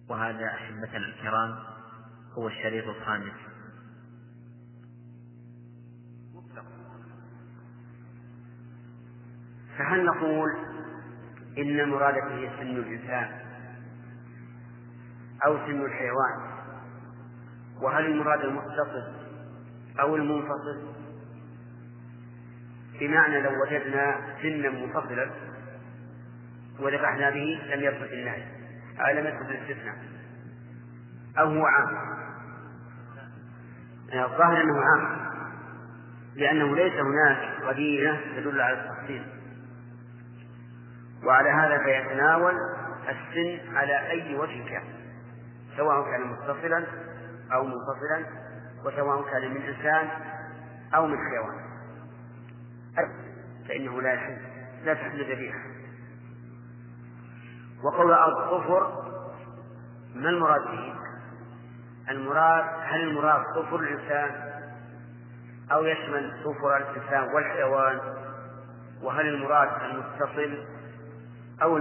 وهذا أحبتنا الكرام هو الشريط الخامس. فهل نقول إن المراد به سن الإنسان أو سن الحيوان؟ وهل المراد المتصل أو المنفصل؟ بمعنى لو وجدنا سنا منفصلا وذبحنا به لم يدخل النهي لم يدخل الاستثناء، أو هو عام؟ الظاهر أنه عام، لأنه ليس هناك قرينة تدل على التخصيص، وعلى هذا فيتناول السن على أي وجه كان، سواء كان متصلا أو منفصلا، وسواء كان من إنسان أو من حيوان، فإنه لا تحل ذبيحة. وقول الظفر ما المراد به؟ هل المراد ظفر الإنسان أو يشمل ظفر الإنسان والحيوان؟ وهل المراد المتصل أو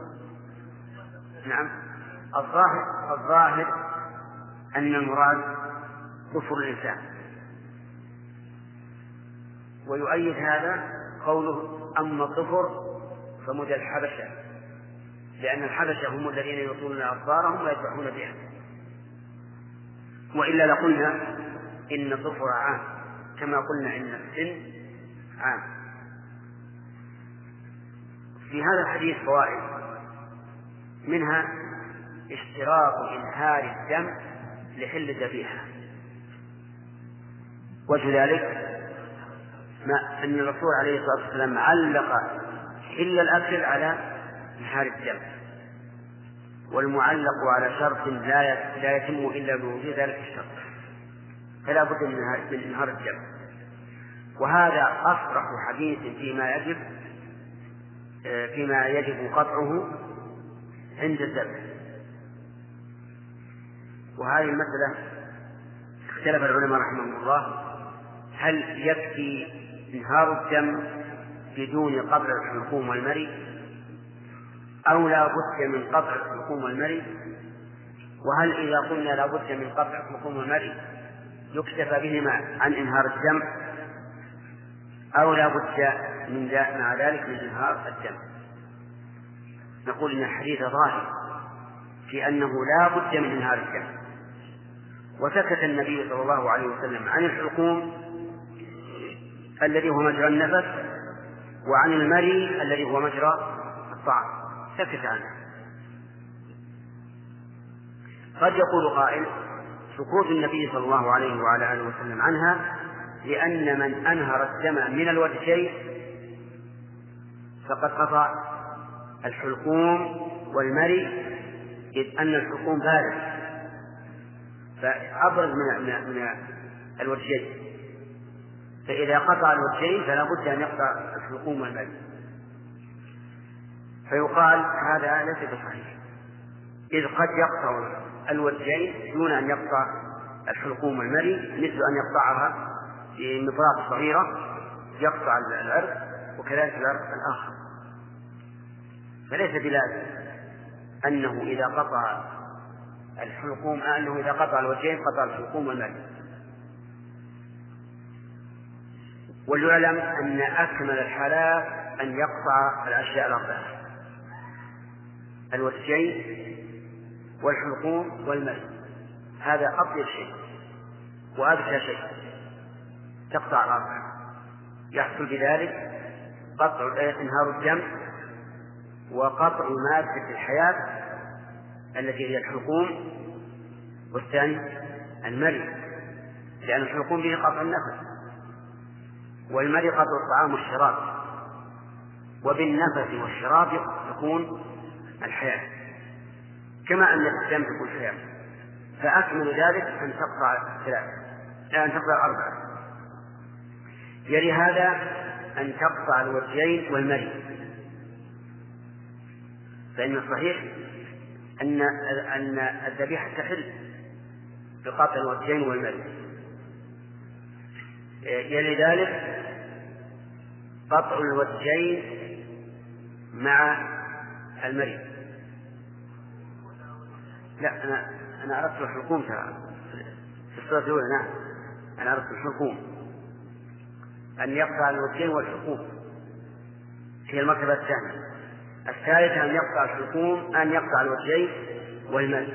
نعم، الظاهر أن المراد ظفر الإنسان. ويؤيد هذا قوله أما الظفر فمدى الحبشة، لأن الحبشة هم الذين يطولون أظفارهم ويذبحون بها، وإلا لقلنا إن الظفر عام كما قلنا إن السن عام. في هذا الحديث فوائد، منها اشتراط إنهار الدم لحل الذبيحة. وجه ذلك أن الرسول عليه الصلاة والسلام علق حل الأكل على إنهار الدم، والمعلق على شرط لا يتم إلا بوجود ذلك الشرط، فلا بد من إنهار الدم. وهذا أصرح حديث فيما يجب قطعه عند الذبح. وهذه المسألة اختلف العلماء رحمهم الله، هل يكفي إنهار الدم بدون قطع الحلقوم والمري، أو لا بد من قطع الحلقوم والمري؟ وهل إذا قلنا لا بد من قطع الحلقوم والمري يكتفى بهما عن إنهار الدم، أو لا بد مع ذلك من إنهار الدم؟ نقول إن الحديث ظاهر في أنه لا بد من إنهار الدم، وسكت النبي صلى الله عليه وسلم عن الحلقوم الذي هو مجرى النفس، وعن المري الذي هو مجرى الطعام، سكت عنه. قد يقول قائل سكوت النبي صلى الله عليه وعلى آله وسلم عنها لأن من أنهر الدم من الوجهين فقد قطع الحلقوم والمري، إذ أن الحلقوم بارد فأبرز من الوجهين، فإذا قطع الوجهين فلا بد أن يقطع الحلقوم والمري. فيقال هذا ليس بصحيح، إذ قد يقطع الوجهين دون أن يقطع الحلقوم والمري، مثل أن يقطعها بمطرقة صغيرة يقطع العرق، وكذلك العرق الآخر. فليس بلازم أنه إذا قطع الوجهين قطع الحلقوم والمري. وليعلم أن أكمل الحالات أن يقطع الأشياء الأربعة: الوجهين والحلقوم والمري، هذا أطيب شيء وأذكى شيء، تقطع الأربعة، يحصل بذلك إنهار الدم وقطع مادة الحياة التي هي الحلقوم، والثاني المري، لأن الحلقوم به قطع النفس، والمري قطع الطعام والشراب، وبالنفس والشراب تكون الحياة، كما أن الدم تكون حياة. فأكمل ذلك أن تقطع أربعة. يلي هذا أن تقطع الوجهين والمري، فإن الصحيح أن الذبيحة تحل بقطع الوجهين والمري. يلي ذلك قطع الوجهين مع المري. لا، أنا عرفت الحلقوم في الصورة الأولى. نعم، أنا عرفت الحلقوم أن يقطع الوجهين والحلقوم، هي المرتبة الثانية. الثالثة أن يقطع الحلقوم، أن يقطع الوجهين والمرء،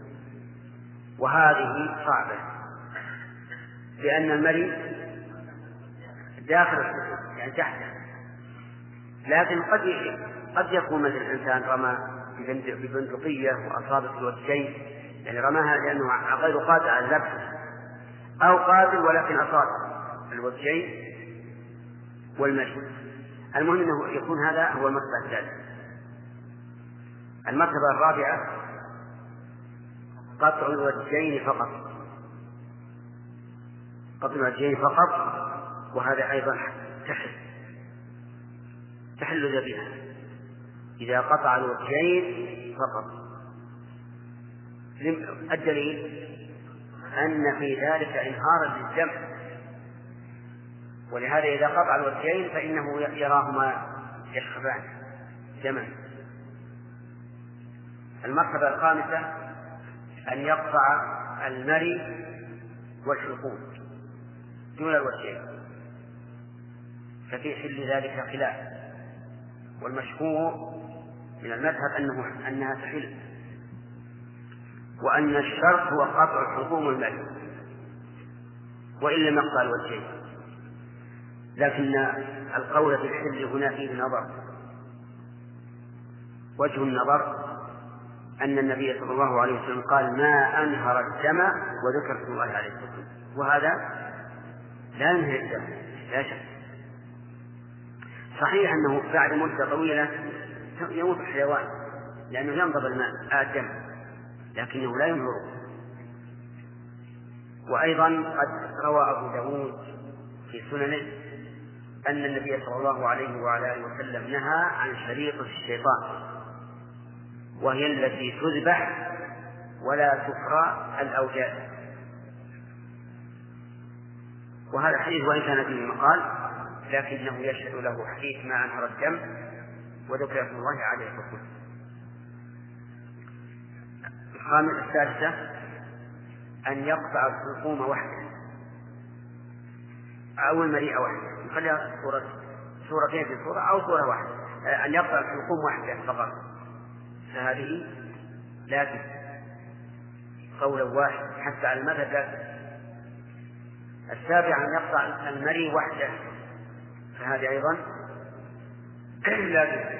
وهذه صعبة لأن المرء داخل الحلقوم يعني تحته، لكن قد يكون مثل الإنسان رمى ببندقية وأصابت الوجهين، يعني رماها لأنه غير قادر على اللبس، أو قادر ولكن أصاب الوجهين والمرء. المهم أنه يكون هذا هو المرتبة الثالثة. المرتبة الرابعة قطع الوجهين فقط، قطع الوجهين فقط، وهذا أيضا تحل ذبيحة إذا قطع الوجهين فقط. الدليل أن في ذلك إنهارا للدم، ولهذا إذا قطع الوجهين فإنه يراهما يشخبان دما. المرتبة الخامسة أن يقطع المري والحلقوم دون الوجهين، ففي حل ذلك خلاف، والمشهور من المذهب أنها تحل، وأن الشرط هو قطع الحلقوم والمري وإن لم يقطع الوجهين. لكن القول في الحل هنا فيه نظر. وجه النظر أن النبي صلى الله عليه وسلم قال ما أنهر الدم وذكر اسم الله عليه وسلم، وهذا لا ينهر الدم لا شك. صحيح أنه بعد مدة طويلة يموت الحيوان لأنه ينضب الماء الدم، لكنه لا ينهره. وأيضا قد روى أبو داود في سننه أن النبي صلى الله عليه وعلى آله وسلم نهى عن شريطة الشيطان، وهي التي تذبح ولا تفرى الأوجاع. وهذا الحديث وإن كان فيه مقال لكنه يشهد له حديث ما أنهر الدم وذكر اسم الله عليه وسلم. الثالثة أن يقطع الحلقوم وحده أو المريء وحده، نخليها صورتين في صورة أو صورة واحدة. أن يقطع الحلقوم وحده فقط، فهذه لا تجوز قولا واحد حتى على المذهب لا تجوز. السابع أن يقطع المريء وحده، فهذه أيضا لا تجوز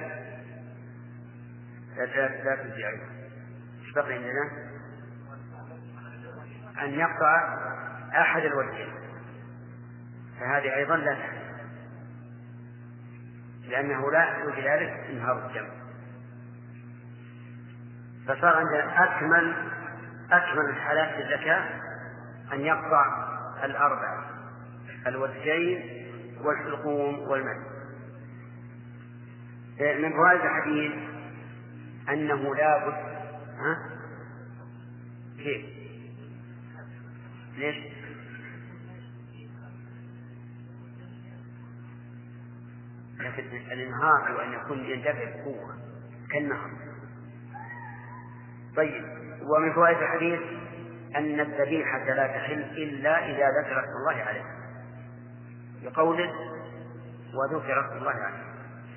أيضا. ايش بقي عندنا؟ أن يقطع أحد الوجهين، فهذه أيضا لا تحل لأنه لا يحصل بذلك انهار الدم. فصار عندنا أكمل الحالات الزكاة أن يقطع الأربعة: الوجهين والحلقوم والمد. من فوائد الحديث أنه لا بد كيف؟ ليش؟ لكن الإنهار وأن يكون يندفع بقوة كالنهر. طيب، ومن فوائد الحديث أن الذبيحة لا تحل إلا إذا ذكر اسم الله عليه، بقوله وذكر اسم الله عليه،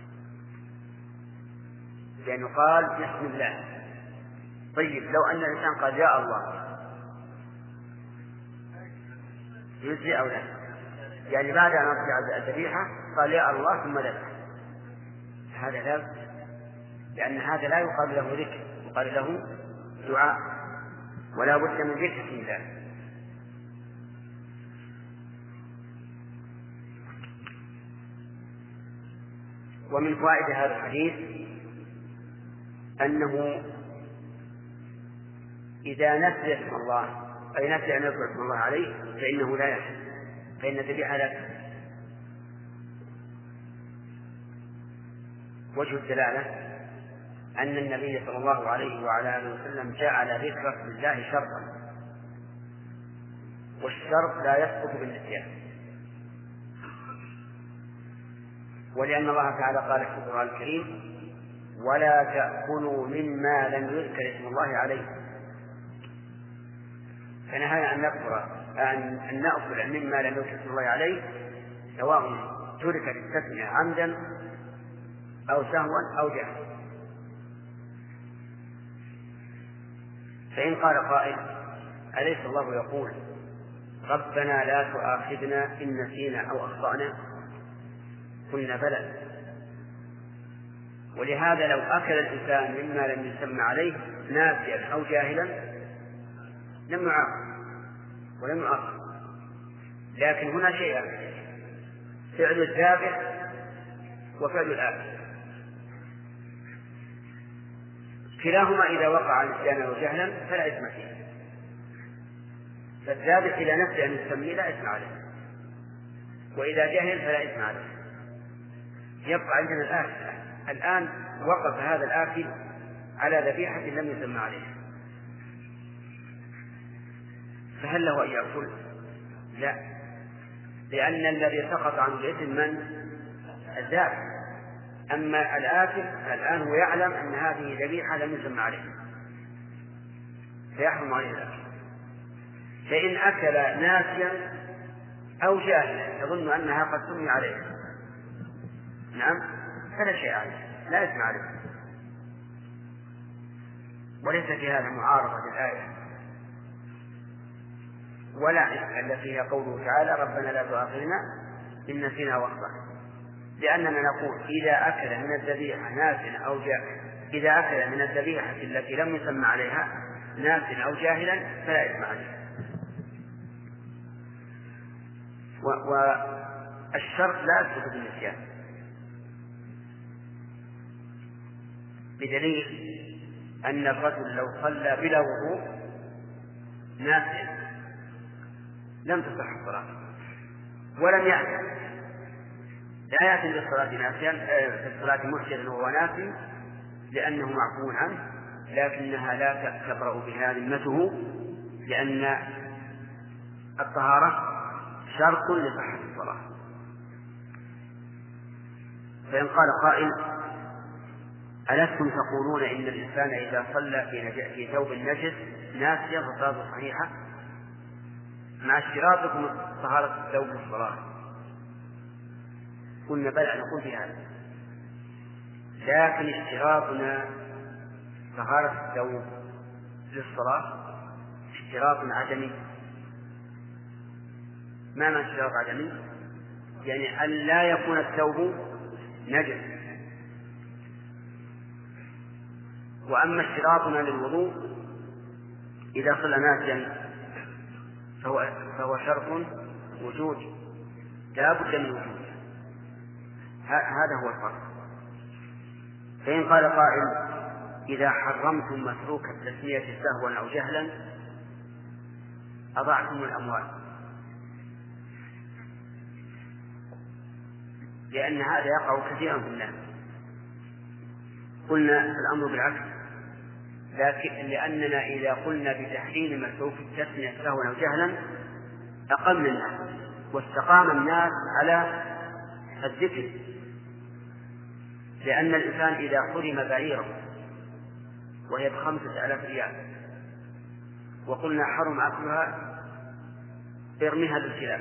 لأنه قال بسم الله. طيب، لو أن الإنسان قال يا الله يجزي أو لا؟ يعني بعد أن أرجع الذبيحة قال يا الله ثم ذبح، هذا لا، لأن هذا لا يقال له ذكر، يقال له دعاء، ولا بد من ذكر في ذلك. ومن فوائد هذا الحديث أنه إذا نسي اسم الله أي نسي أن يذكر اسم الله عليه فإنه لا يحل، فإن الذبيحة لا تحل. وجه الدلالة أن النبي صلى الله عليه وعلى آله وسلم جعل ذكر اسم الله شرطا، والشرط لا يسقط بالنسيان، ولأن الله تعالى قال في القرآن الكريم ولا تأكلوا مما لم يذكر اسم الله عليه فنهانا أن نأكل مما لم يوجد الله عليه، سواء تركت التسمية عمدا أو سهوا أو جهلا. فإن قال قائل: أليس الله يقول ربنا لا تؤاخذنا إن نسينا أو أخطأنا؟ قلنا بلى، ولهذا لو أكل الإنسان مما لم يسمى عليه ناسيا أو جاهلا لم يعاقب ولم يؤاخذ. لكن هنا شيئان: فعل الذابح وفعل الآكل، كلاهما إذا وقع نسيانا وجهلا فلا إثم فيه. فالذابح إذا نسي أن يسمي لا إثم عليه، وإذا جهل فلا إثم عليه. يبقى عندنا الآكل. الآن وقف هذا الآكل على ذبيحة لم يسمى عليها، فهل له أن يأكل؟ لا، لأن الذي سقط عن الإثم من؟ الذابح. أما الآكل الآن هو يعلم أن هذه ذبيحة لم يسمى عليها فيحرم عليه الأكل. فإن أكل ناسيا أو جاهلا يظن أنها قد سمي عليها، نعم، فلا شيء عليه، لا إثم عليه. وليس في هذا معارضة للآية ولا التي هي قوله تعالى: ربنا لا تؤاخذنا إن نسينا واخطأنا، لأننا نقول إذا أكل من الذبيحة ناسيا أو جاهلا، إذا أكل من الذبيحة التي لم يسمى عليها ناسيا أو جاهلا فلا إثم عليه. والشرط لا يثبت بالنسيان، بدليل أن الرجل لو صلى بلا وضوء ناسيا لم تصح الصلاة ولم يأتي، لا يأتي للصلاة ناسيا في الصلاة محدثا وهو ناسي لأنه معفو عنه، لكنها لا تبرأ بها ذمته، لأن الطهارة شرط لصحة الصلاة. فإن قال قائل: ألستم تقولون إن الإنسان إذا صلى في ثوب النجس ناسيا فصلاته صحيحة مع اشتراطكم طهارة الثوب للصلاة؟ قلنا بلى، نقول بهذا، لكن اشتراطنا طهارة الثوب للصلاة اشتراط عدمي. ما معنى اشتراط عدمي؟ يعني أن لا يكون الثوب نجس. وأما اشتراطنا للوضوء إذا صلى ناسيا فهو شرط وجود، لا بد من وجود، هذا هو الفرق. فإن قال قائل: إذا حرمتم متروك التسمية سهوا أو جهلا أضعتم الأموال، لأن هذا يقع كثيرا في الناس. قلنا الأمر بالعكس، لكن لأننا إذا قلنا بتحريم متروك التسمية سهوا أو جهلا أقل الناس واستقام الناس على الذكر، لأن الإنسان إذا حرم بعيره وهي ب5,000 ريال وقلنا حرم أكلها ارميها بالكلاب،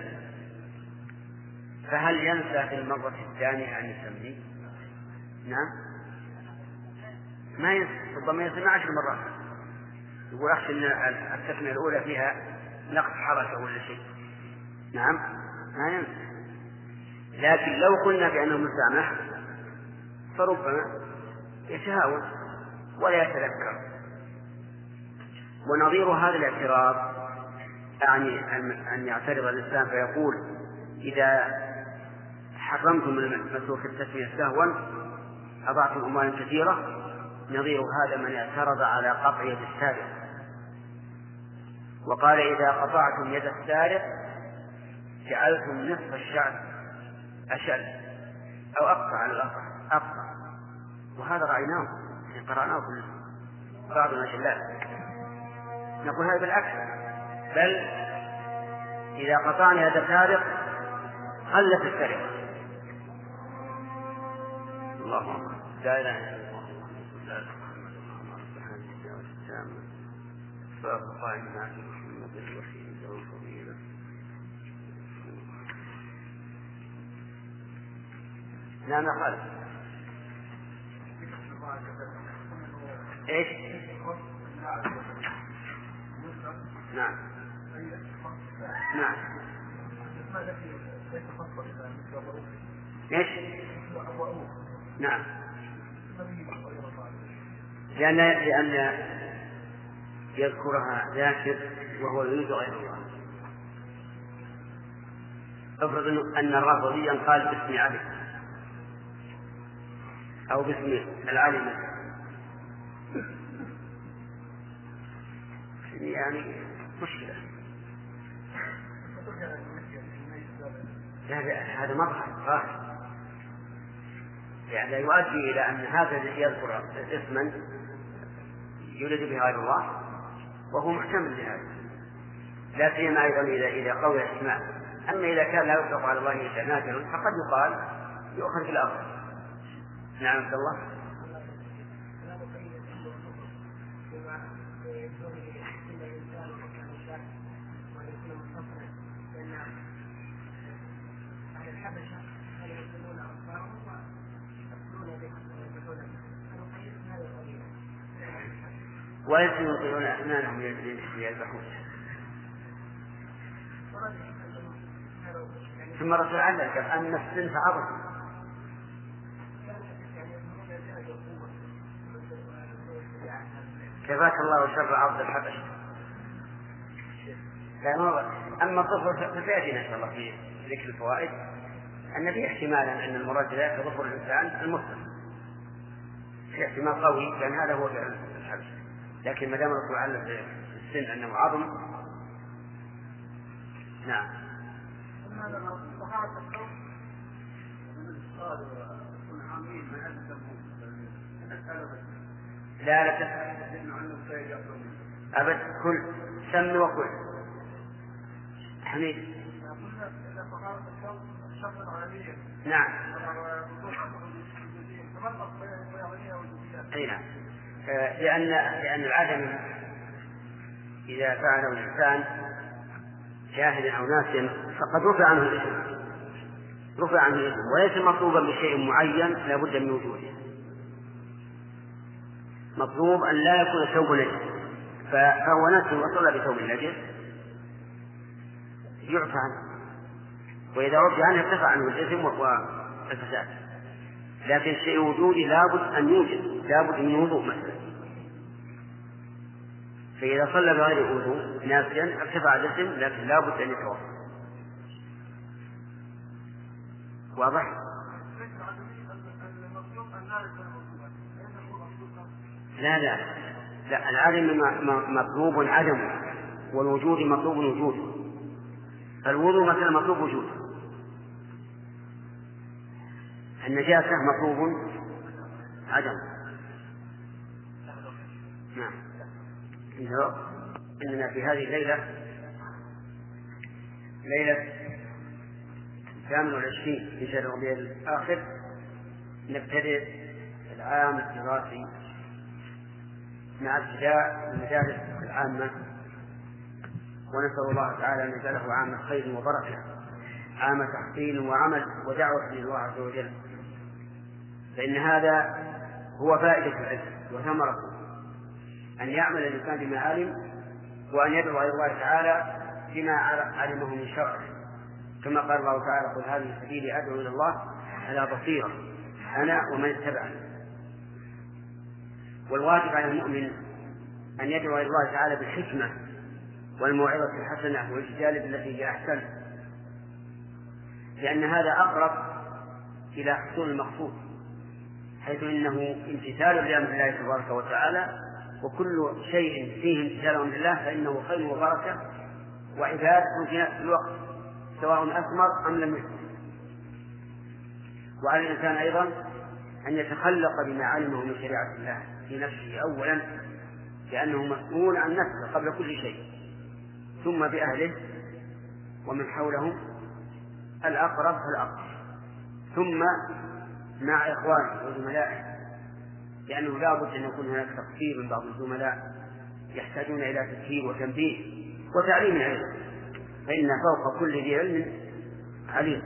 فهل ينسى في المرة الثانية أن يسميه؟ نعم، ما ينسى، ربما يسمع 10 مرات، يقول أخشى أن التسمية الأولى فيها نقص حركة ولا شيء، نعم ما ينسى. لكن لو قلنا بأنه مسامح فربما يتهاون ولا يتذكر. ونظير هذا الاعتراض يعني أن يعترض الإنسان فيقول: إذا حرمتم من متروك التسمية سهوا أضعتم أموالا كثيرة. نظير هذا من اعترض على قطع يد السارق وقال: إذا قطعتم يد السارق جعلتم نصف الشعب أشل أو أقطع على الأقطع أقطع، وهذا رأيناه قرأناه في بعض المجلات. نقول هذا بالعكس، بل إذا قطعنا يد السارق قلت السرقة. الله أكبر، لا إله إلا الله، لا إله إلا الله، لا ما خالف. ايش؟ نعم نعم. ايش؟ نعم. لأن يذكرها ذاكر وهو يريد غير الله. افرض أن الرافضي قال باسم علي أو باسم العالم، يعني مشكلة. لا هذا مظهر يعني يؤدي إلى أن هذا الذي يذكر اسما يولد به غير الله وهو محتمل لهذا، لا سيما أيضا إذا قول الاسماء. أما إذا كان لا يطلق على الله إلا نادر فقد يقال يؤخذ في الأرض. نعم عبد الله. وليس يطيعون أسنانهم ليذبحون. ثم الرسول علق أن السن عظم. كفاك الله شر عرض الحبش. أما الظفر فسيأتينا إن شاء الله في ذكر الفوائد أن في احتمالا أن المراد ذلك ظفر الإنسان المسلم، في احتمال قوي لأن هذا هو فعل الحبش. لكن ما دام الرسول علق السن أنه عظم. نعم. لا تسأل أبد، كل سم وكل حميد. نعم. أي نعم. لأن العدم إذا فعله الإنسان جاهلا أو ناسيا فقد رفع عنه الإثم، وليس مطلوبا بشيء معين لا بد من وجوده. مطلوب أن لا يكون ثوب نجس، فهو نفسه وصل بثوب نجس يعفى عنه، وإذا عفي عنه ارتفع عنه الإثم والفساد. لكن شيء وجودي لابد أن يوجد، لابد من وضوء مثلا، فإذا صلى بغير وضوء ناسيا ارتفع الإثم، لكن لابد أن يتوضأ. واضح؟ لا العدم مطلوب عدمه، والوجود مطلوب وجوده. فالوضوء مثلا مطلوب وجوده، النجاسة مطلوب عدمه. نعم. إننا في هذه الليلة، ليلة 28 في شهر ربيع الآخر، نبتدئ العام الدراسي مع ابتداء المدارس العامة، ونسأل الله تعالى أن يجعله عام خير وبركة، عام تحصيل وعمل ودعوة لله عز وجل، فإن هذا هو فائدة العلم وثمرته، أن يعمل الإنسان بما علم، وأن يدعو إلى الله تعالى بما علمه من شرعه، كما قال الله تعالى: قل هذه سبيلي أدعو إلى الله على بصيرة أنا ومن اتبعني. والواجب على المؤمن أن يدعو إلى الله تعالى بالحكمة والموعظة الحسنة والجدال بالتي هي أحسن، لأن هذا أقرب إلى حصول المقصود، حيث إنه امتثال لأمر الله تبارك وتعالى، وكل شيء فيه امتثال أمر الله فإنه خير وبركة وعبادة في نفس الوقت، سواء أثمر أم لم يثمر. وعلى الإنسان أيضا أن يتخلق بما علمه من شريعة الله في نفسه أولا، لأنه مسؤول عن نفسه قبل كل شيء، ثم بأهله ومن حولهم الأقرب فالأقرب، ثم مع إخوانه وزملائه، لأنه لا بد أن يكون هناك تقصير من بعض الزملاء يحتاجون إلى تذكير وتنبيه وتعليم العلم، فإن فوق كل ذي علم عليم.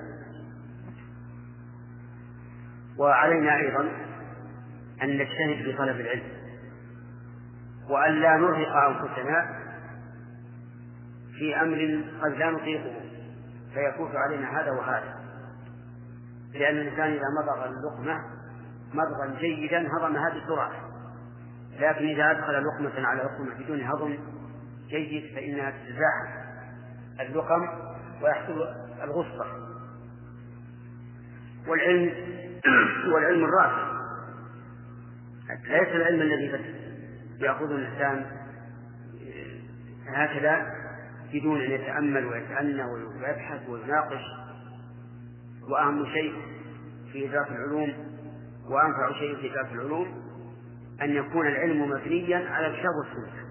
وعلينا أيضا أن نجتهد في طلب العلم، وأن لا نرهق أنفسنا في أمر قد لا نطيقه فيفوت علينا هذا وهذا، لأن الإنسان إذا مضغ اللقمة مضغا جيدا هضمها بسرعة، لكن إذا أدخل لقمة على لقمة بدون هضم جيد فإنها تتزاحم اللقم ويحصل الغصة. والعلم الراسخ، ليس العلم الذي يأخذ الإنسان هكذا بدون أن يتأمل ويتأنى ويبحث ويناقش. وأهم شيء في إدراك العلوم وأنفع شيء في إدراك العلوم أن يكون العلم مبنيا على الكتاب والسنة،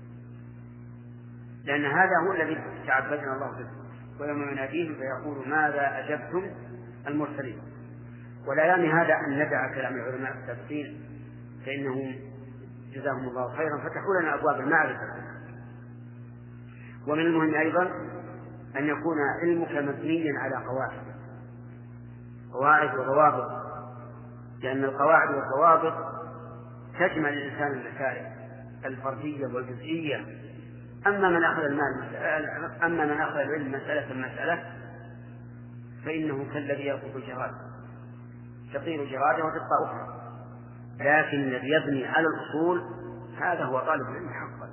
لأن هذا هو الذي تعبدنا الله به. ويوم يناديهم فيقول ماذا أجبتم المرسلين. ولا يعني هذا أن ندع كلام العلماء السابقين فإنهم جزاهم الله خيرا فتحوا لنا أبواب المعرفة. ومن المهم أيضا أن يكون علمك مبنيا على قواعد وضوابط، لأن القواعد والضوابط تجمع الإنسان المسائل الفردية والجزئية. أما من أخذ العلم مسألة فإنه كالذي يرقص الجراد، تطير جراده وتبقى أخرى. لكن الذي يبني على الأصول هذا هو طالب العلم حقا.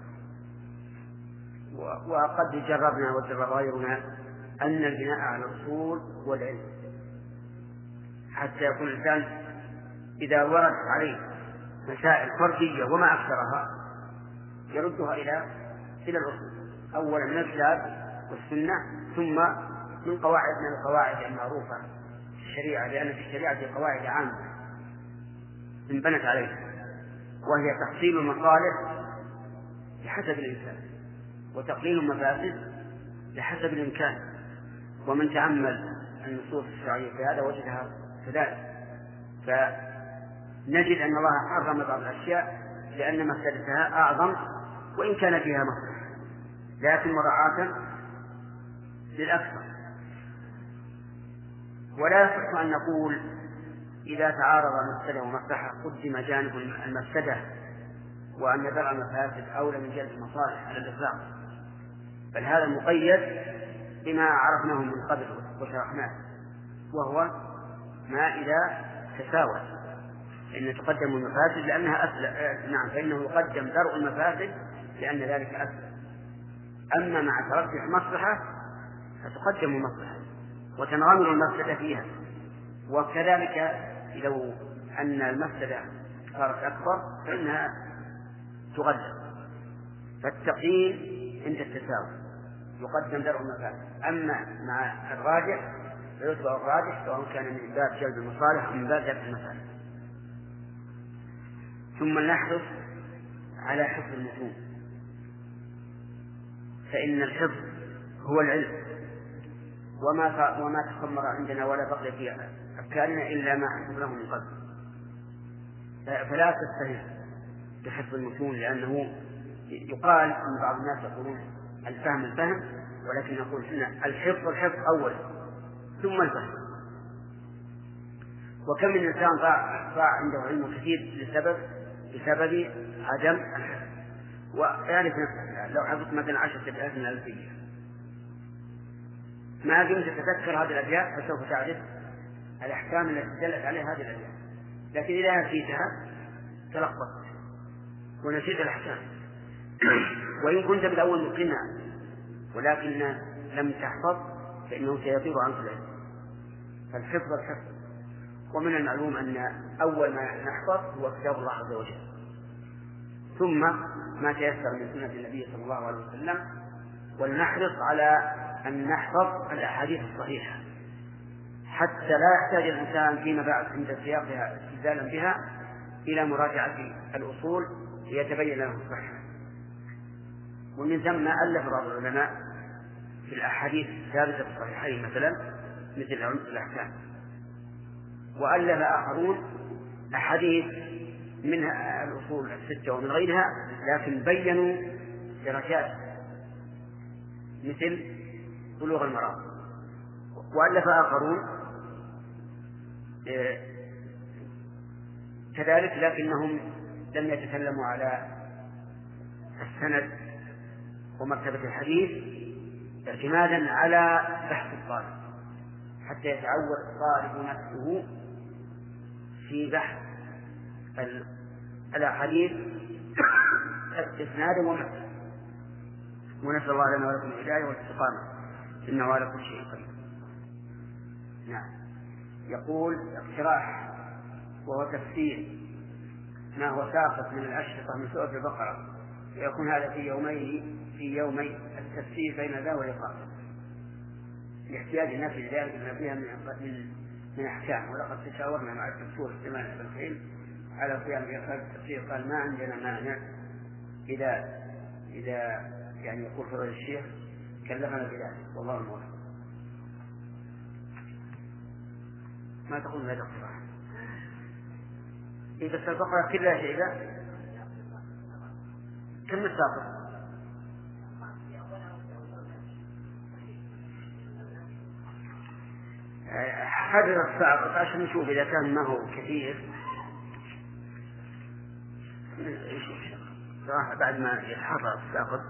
وقد جربنا وجرب غيرنا أن البناء على الأصول والعلم، حتى يكون الإنسان إذا وردت عليه مسائل فردية وما أكثرها يردها إلى الأصول، أولا من الكتاب والسنة، ثم من القواعد المعروفة في الشريعة، لأن في الشريعة قواعد عامة انبنت عليها، وهي تحصيل المصالح بحسب الإنسان وتقليل المفاسد بحسب الإمكان. ومن تأمل النصوص الشرعية في هذا وجدها كذلك. فنجد أن الله حرم بعض الأشياء لأن مفسدتها أعظم وإن كان فيها مصلحة، لكن مراعاة للأكثر. ولا يصح أن نقول إذا تعارض مفسدة ومصلحة قدم جانب المفسدة وأن درء المفاسد أولى من جلب المصالح على الإطلاق، بل هذا مقيد بما عرفناه من قبل وشرحناه، وهو ما إذا تساوى فإن تقدم المفاسد لأنها أسلم، فإنه يقدم درء المفاسد لأن ذلك أسلم. أما مع ترجح مصلحة فتقدم المصلحة وتنغمر المفسدة فيها. وكذلك لو أن المفسدة صارت أكبر فإنها تقدم. فالتقييم عند التساوي يقدم درء المفاسد، أما مع الراجح فيتبع الراجح سواء كان من باب جلب المصالح أو من باب دفع المفاسد. ثم نحرص على حفظ المتون، فإن الحفظ هو العلم، وما تخمر عندنا ولا بقي في أفكارنا إلا ما حفظناه من قبل. فلا تستهين بحفظ المتون، لأنه يقال أن بعض الناس يقولون الفهم، ولكن نقول هنا الحفظ أولا ثم الفهم. وكم من إنسان ضاع عنده علم كثير بسبب عدم الحفظ. ويعرف نفسه لو حفظت مثلا 10 من الألفية ما دمت تتذكر هذه الأبيات فسوف تعرف الأحكام التي دلت عليها هذه الأبيات، لكن إذا نسيتها تلخبطت ونسيت الأحكام. وإن كنت بالأول مقنعا ولكن لم تحفظ فإنه سيطير عنك العلم. فالحفظ الحفظ. ومن المعلوم أن أول ما نحفظ هو كتاب الله عز وجل، ثم ما تيسر من سنة النبي صلى الله عليه وسلم. ولنحرص على أن نحفظ الأحاديث الصحيحة حتى لا يحتاج الإنسان فيما بعد عند سياقها استدلالا بها إلى مراجعة الأصول ليتبين له الصحة. ومن ثم ألف بعض العلماء في الأحاديث الثابتة في الصحيحين مثلا مثل الأحكام، وألف آخرون أحاديث منها الأصول 6 ومن غيرها، لكن بيّنوا درجات مثل بلوغ المرام. وألف آخرون كذلك، لكنهم لم يتكلموا على السند ومرتبة الحديث اعتمادا على بحث الطالب، حتى يتعود الطالب نفسه في بحث الأحاديث إسنادا ومتنا. ونسأل الله لنا ولكم الهداية والاستقامة إنه على كل شيء قدير. نعم. يقول اقتراح وهو تفسير ما هو ساقط من الأشرطة من سورة البقرة، ويكون هذا في يومي التفسير بين ذا والإقامة لاحتياج الناس لذلك ما فيها من أحكام. ولقد تشاورنا مع الدكتور جمال بن الخيل على قيام بإخراج التفسير، قال ما عندنا مانع إذا يعني يقول فضل الشيخ كلفنا بذلك، والله الموفق. ما تقول هذا اقتراح؟ إذا البقرة كلها شيء لا كم الساقط؟ حرر الساقط عشان نشوف إذا كان ما هو كثير صراحة بعد ما يتحرر الساقط.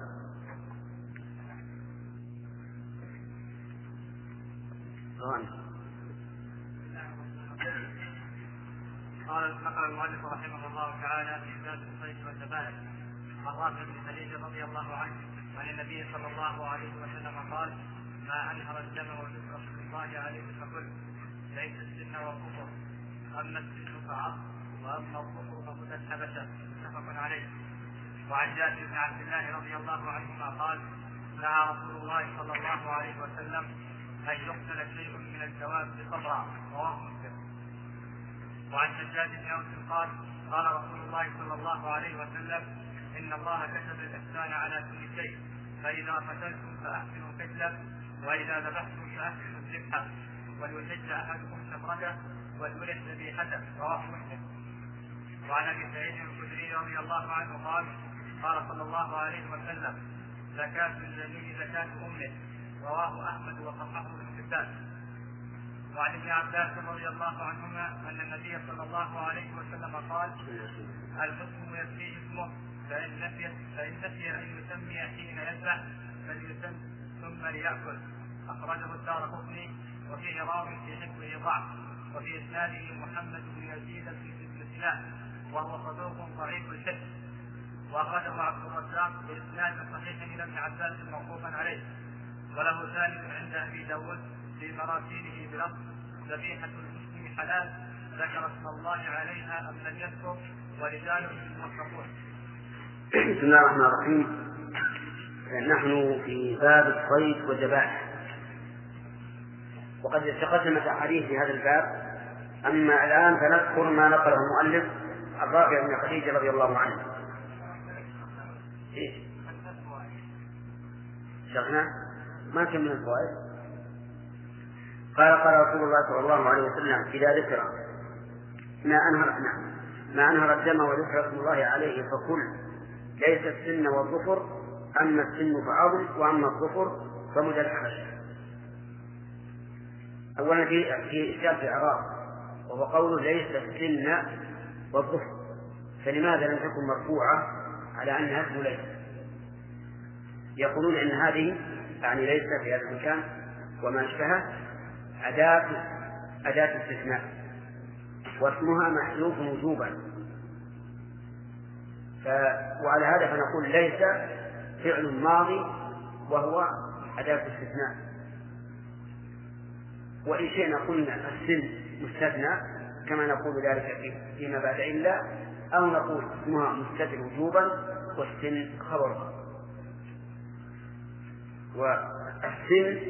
قال نقل المؤلف رحمه الله تعالى في كتاب الصيد والذبائح عن رافع بن خديج رضي الله عنه عن النبي صلى الله عليه وسلم قال: ما أنهر الدم وذكر اسم الله عليه فكل، ليس السن والكفر، أما السن فعصر، وأما الكفر فقد الحبشة. متفق عليه. وعن جابر بن عبد الله رضي الله عنهما قال: نهى رسول الله صلى الله عليه وسلم أن يقتل شيء من الدواب صبرا. رواه مسلم. وعن حجاج بن أوس قال: قال رسول الله صلى الله عليه وسلم: إن الله كتب الإحسان على كل شيء، فإذا قتلتم فأحسنوا القتلة، وإذا ذبحتم فأحسنوا الذبحة، وليحج أحدكم شفرته وليرح ذبيحته. رواه مسلم. وعن أبي سعيد الخدري رضي الله عنه قال: قال صلى الله عليه وسلم: زكاة الجميل زكاة أمه. رواه أحمد وصححه ابن حبان. وعن ابن عباس رضي الله عنهما أن النبي صلى الله عليه وسلم قال: المسلم يكفيه اسمه، فإن نسي أن يسمي حين يذبح فليسم ثم ليأكل. أخرجه الدارقطني وفيه راو في حفظه ضعف، وفي إسناده محمد بن يزيد بن سنان وهو صدوق ضعيف الحفظ. وأخرجه عبد الرزاق بإسناد صحيح إلى ابن عباس موقوفا عليه. وله ثالث عند أبي داود في مراسيله بلفظ: ذبيحة المسلم حلال، ذكر اسم الله عليها أم لم يذكر، ورجاله موثقون. بسم الله الرحمن الرحيم. نحن في باب الصيد والذبائح، وقد تقدمت أحاديث في هذا الباب. أما الآن فنذكر ما نقله المؤلف عن رافع بن خديج رضي الله عنه. شيخنا ما كان من الفوائد. قال رسول الله صلى الله عليه وسلم: إذا ذكر ما أنهر الدم وذكر اسم الله عليه فكل، ليس السن والظفر، أما السن فعظم، وأما الظفر فمد الحبشة. أولا في إشكال في الإعراب، وهو قول ليس السن والظفر، فلماذا لم تكن مرفوعة على أنها اسم ليس؟ يقولون إن هذه يعني ليس في هذا المكان وما أشبهه أداة استثناء، واسمها محذوف وجوبا، وعلى هذا فنقول ليس فعل ماضي وهو أداة استثناء. وإن شئنا قلنا السن مستثنى كما نقول ذلك فيما بعد إلا، أو نقول اسمها مستتر وجوبا والسن خبرها. والسن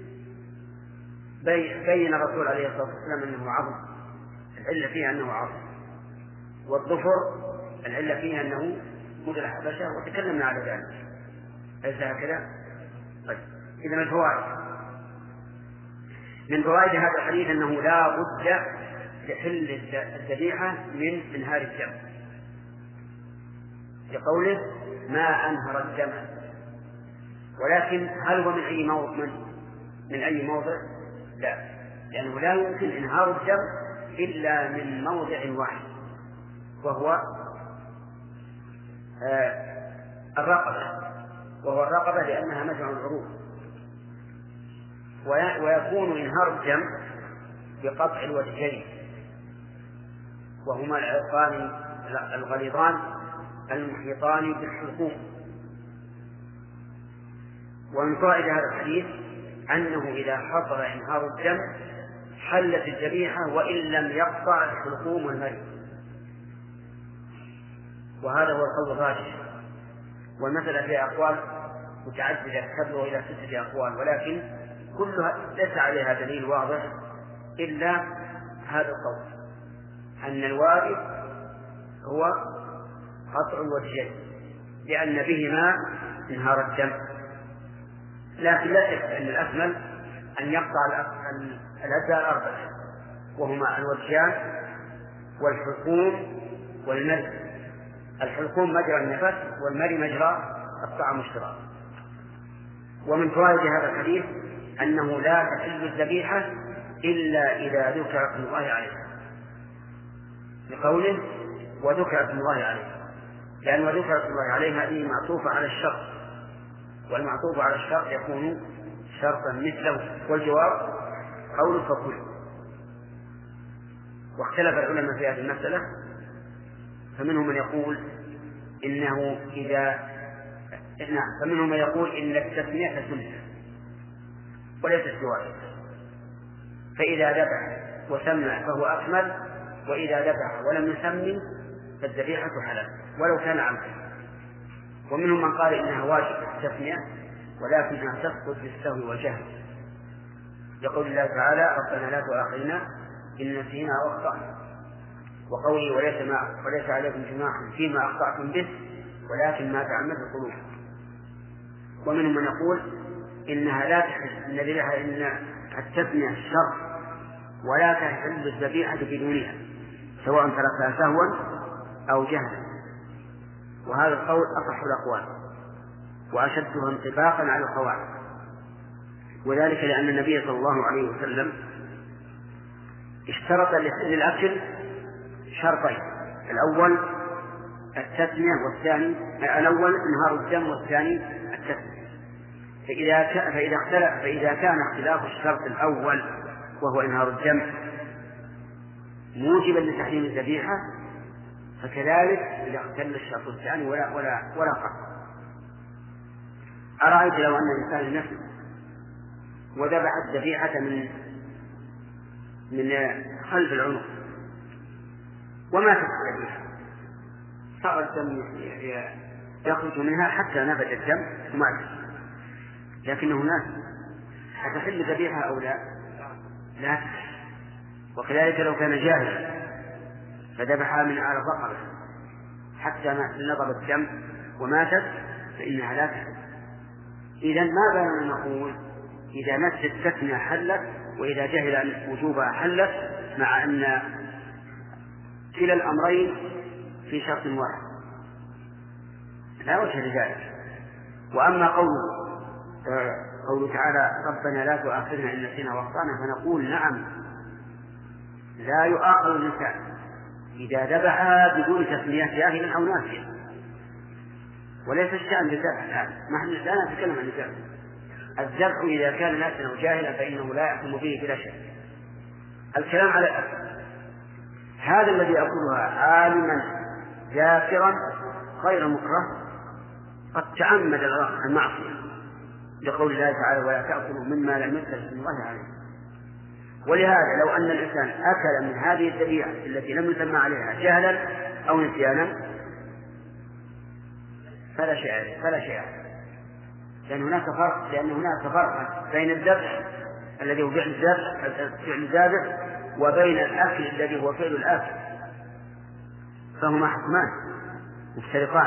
بين الرسول عليه الصلاة والسلام أنه عظم، العلة فيها أنه عظم، والظفر العلة فيها أنه مد الحبشة، وتكلمنا على ذلك. أليس هكذا؟ طيب، إذن الفوائد. من فوائد هذا الحديث أنه لا بد لحل الذبيحة من انهار الدم، لقوله: ما أنهر الدم. ولكن هل هو من أي موضع؟ لا، لأنه لا يمكن إنهار الدم إلا من موضع واحد، وهو الرقبة لأنها مجمع العروق. ويكون إنهار الدم بقطع الوجهين، وهما العرقان الغليظان المحيطان بالحلقوم. ومن فوائد هذا الحديث أنه إذا حصل إنهار الدم حلت الذبيحة وإن لم يقطع الحلقوم والمري، وهذا هو القول الراجح. والمسألة فيها أقوال متعددة تبلغ إلى 6 أقوال، ولكن كلها ليس عليها دليل واضح إلا هذا القول، أن الوارث هو قطع الوجهين لأن بهما انهار الدم. لكن لا شك أن الأكمل أن يقطع الأجزاء الأربعة، وهما الوجهان والحلقوم والمري. الحلقوم مجرى النفس، والمري مجرى الطعام والشراب. ومن فوائد هذا الحديث أنه لا تحل الذبيحة إلا إذا ذكر اسم الله عليها، لقوله وذكر اسم الله عليها، لأن وذكر اسم الله عليها هذه معطوفة على الشرط، والمعطوف على الشرط يكون شرطا مثله، والجواب قول فكل. واختلف العلماء في هذه المسألة، فمنهم من يقول فمنهم من يقول إن التسمية سنة وليست بواجب، فإذا ذبح وسمى فهو أكمل، وإذا ذبح ولم يسمي فالذبيحة حلال ولو كان عمدا. ومنهم من قال إنها واجب التسمية ولكنها تسقط بالسهو والجهل، لقول الله تعالى ربنا لا تؤاخذنا إن نسينا أو أخطأنا، وقوله وليس عليكم جناح فيما أخطأتم به ولكن ما تعمد القلوب. ومنهم من يقول إنها لا تحل إن التسمية الشرط ولا تحل الذبيحة بدونها سواء تركها سهوا أو جهلا، وهذا القول أصح الأقوال وأشدها انطباقا على القواعد، وذلك لأن النبي صلى الله عليه وسلم اشترط للأكل شرطين: الأول التسمية، والثاني الأول انهار الدم، والثاني التسمية. فإذا كان اختلاف الشرط الأول وهو انهار الدم موجبا لتحريم الذبيحة، فكذلك إذا اختل الشرط الثاني ولا فرق. أرأيت لو أن الإنسان نفسه وذبح الذبيحة من خلف العنق وما تستطيع، صار الدم يخرج منها حتى نبت الدم ومات، لكنه ناس أتحل الذبيحة أو لا. وكذلك لو كان جاهلا فذبحها من أعلى بقرة حتى نضب الدم وماتت فإنها لا تحل. إذن ماذا نقول؟ إذا نسي التسمية حلت، وإذا جهل وجوبها حلت، مع أن كلا الأمرين في شرط واحد لا وجه لذلك. وأما قوله تعالى ربنا لا تؤاخذنا إن نسينا وأخطأنا، فنقول نعم لا يؤاخذ الإنسان إذا ذبحها بدون تسمية جاهلا أو ناسيا، وليس الشأن بالذبح الآن، نحن لا نتكلم عن الذبح. الذبح إذا كان ناسيا أو جاهلا فإنه لا يحكم به بلا شك. الكلام على الأكل، هذا الذي يأكلها عالما ذاكرا غير مكره قد تعمد المعصية، لقول الله تعالى ولا تأكلوا مما لم يذكر اسم الله عليه. ولهذا لو أن الإنسان أكل من هذه الذبيحة التي لم يسمى عليها جهلا أو نسيانا فلا شيء، لأن هناك فرق بين الذبح الذي هو فعل الذابح وبين الأكل الذي هو فعل الآكل، فهما حكمان مفترقان.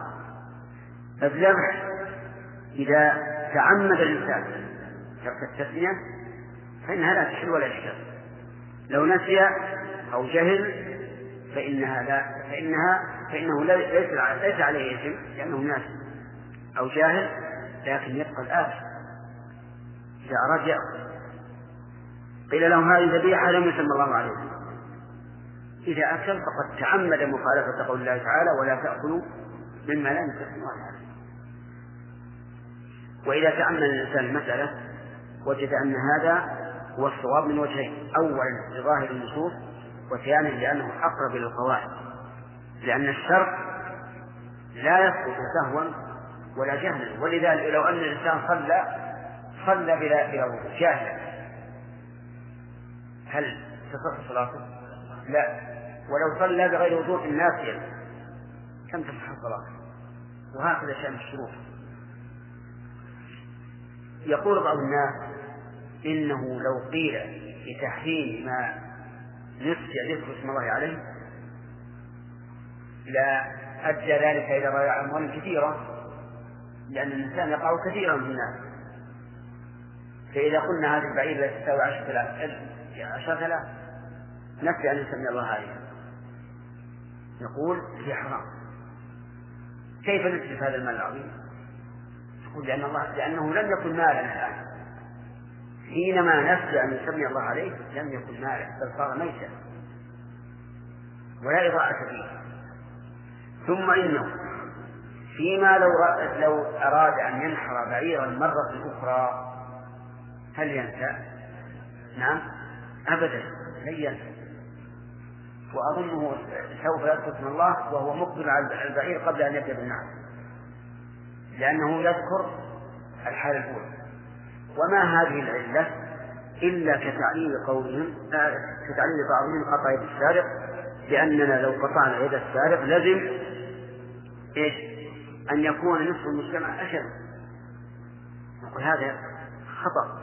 الذبح إذا تعمد الإنسان ترك التسمية فإنها لا تحل ولا تحل. لو نسي أو جهل فإنه ليس عليه إثم لأنه ناسي أو جاهل، لكن يبقى الآخر إذا أراد يأكل. قيل لهم هذه ذبيحة لم يسمى الله عليه، إذا أكل فقد تعمد مخالفة قول الله تعالى ولا تأكلوا مما لم يسمى الله عليه. وإذا تأمل الإنسان المسألة وجد أن هذا هو الصواب من وجهين: أولا لظاهر النصوص، وثانيا لأنه أقرب إلى القواعد، لأن الشرع لا يسقط سهوا ولا جهلا. ولذلك لو أن الإنسان صلى بلا وضوء جاهلا هل تصح صلاته؟ لا. ولو صلى بغير وضوء ناسيا كم تصح صلاته؟ وهكذا شأن الشروط. يقول بعض الناس إنه لو قيل بتحريم ما نسي ذكر اسم الله عليه لا أدى ذلك إلى ضياع أموال كثيرة، لأن الإنسان يقع كثيرا من الناس. فإذا قلنا هذه البعير لا تساوي 10,000 نسي أن يسمي الله عليه نقول هي حرام. كيف نسلف هذا المال العظيم؟ نقول لأنه لم يكن مالا الآن. حينما نسي أن يسمي الله عليه لم يكن مالا بل صار ميتا ولا إضاعة فيه. ثم إنه فيما لو أراد أن ينحر بعيرا مرة أخرى هل ينسى؟ نعم أبدا لن ينسى. وأظنه سوف يذكر اسم الله وهو مقبل على البعير قبل أن يبدأ بالنحر، لأنه يذكر الحالة الأولى. وما هذه العلة إلا كتعليل بعضهم قطع يد السارق، لأننا لو قطعنا يد السارق لازم أن يكون نصف المجتمع أشد. نقول هذا خطأ.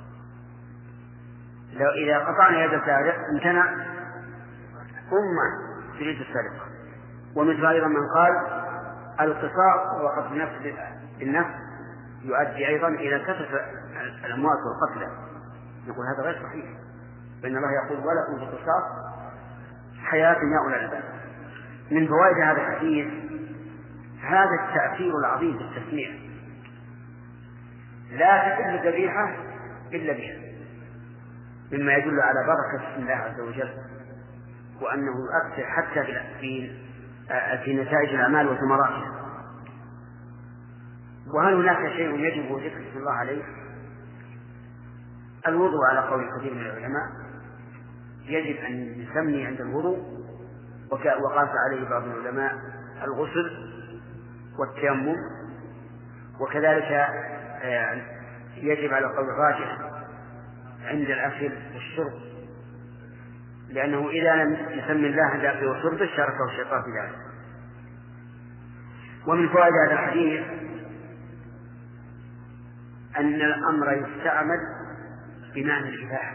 لو إذا قطعنا يد السارق امتنع أمة تريد السرقة. ومثل أيضا من قال القصاص وقتل النفس بالنفس يؤدي أيضا إلى كثرة الأموات والقتلى. نقول هذا غير صحيح، فإن الله يقول ولكم في القصاص حياة يا أولي الألباب. من فوائد هذا الحديث هذا التأثير العظيم في التسميع. لا تحل الذبيحة إلا بها، مما يدل على بركة اسم الله عز وجل، وأنه يؤثر حتى في نتائج الأعمال وثمراتها. وهل هناك شيء يجب ذكر اسم الله عليه؟ الوضوء على قول كثير من العلماء يجب أن يسمي عند الوضوء، وقاس عليه بعض العلماء الغسل والتيمم، وكذلك يجب على قول الراجح عند الأكل والشرب، لأنه إذا لم يسمي الله عند أكله وشربه شاركه الشيطان في ذلك. ومن فوائد هذا الحديث أن الأمر يستعمل بمعنى الإباحة،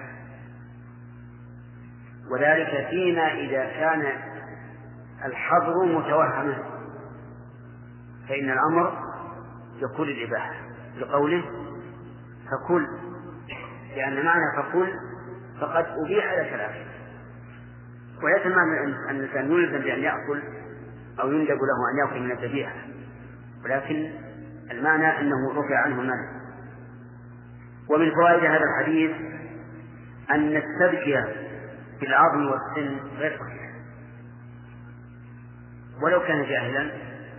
وذلك فيما إذا كان الحظر متوهما فإن الأمر يكون الإباحة لقوله فكل، لأن معنى فكل فقد أبيح لك الأكل. وليس معنى أن الإنسان يلزم بأن يأكل أو يندب له أن يأكل من الذبيحة، ولكن المعنى أنه رفع عنه المنع. ومن فوائد هذا الحديث أن التذكية بالعظم والسن غير صحيح ولو كان جاهلا.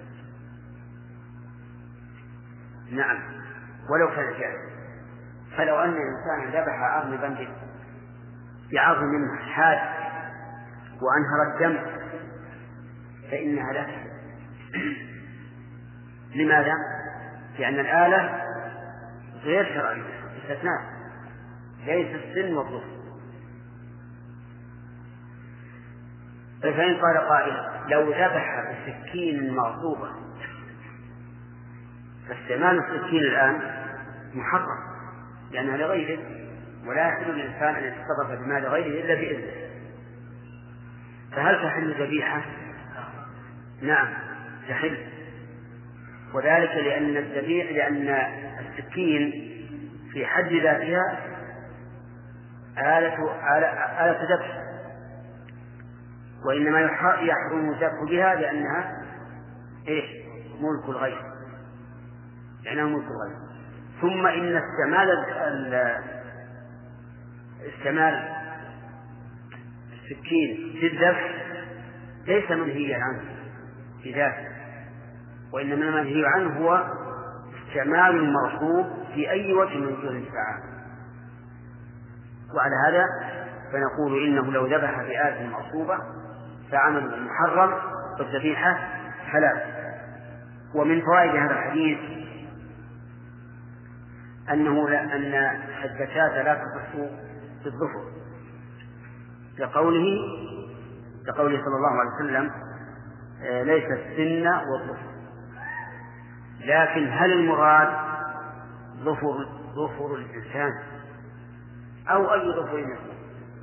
نعم ولو كان جاهلا. فلو أن الإنسان ذبح عظم بعظم حاد وأنهر الدم فإنها لا تحل. لماذا؟ لأن الآلة غير شرعية استثناء، ليس السن والظفر. فإن قال قائل لو ذبح بسكين مغصوبة فاستعمال السكين الآن محرم لأنها لغيره، ولا يحل للإنسان أن يتصرف بمال غيره إلا بإذنه. فهل تحل ذبيحة؟ نعم تحل، وذلك لأن السكين في حد ذاتها آلة ذبح، وإنما يحرم الذبح بها لأنها ملك الغير، لأنه ملك الغير. ثم إن استعمال السكين في الذبح ليس منهيا عنه في ذاته، وإنما المنهي عنه هو استعمال مرغوب في أي وجه من وجوه الاستعمال. وعلى هذا فنقول إنه لو ذبح في آلة مغصوبة فعمل المحرم والذبيحة حلال. ومن فوائد هذا الحديث أن الزكاة لا تصح في الظفر، لقوله صلى الله عليه وسلم ليس السن والظفر. لكن هل المراد ظفر الإنسان أو أي ظفر يكون؟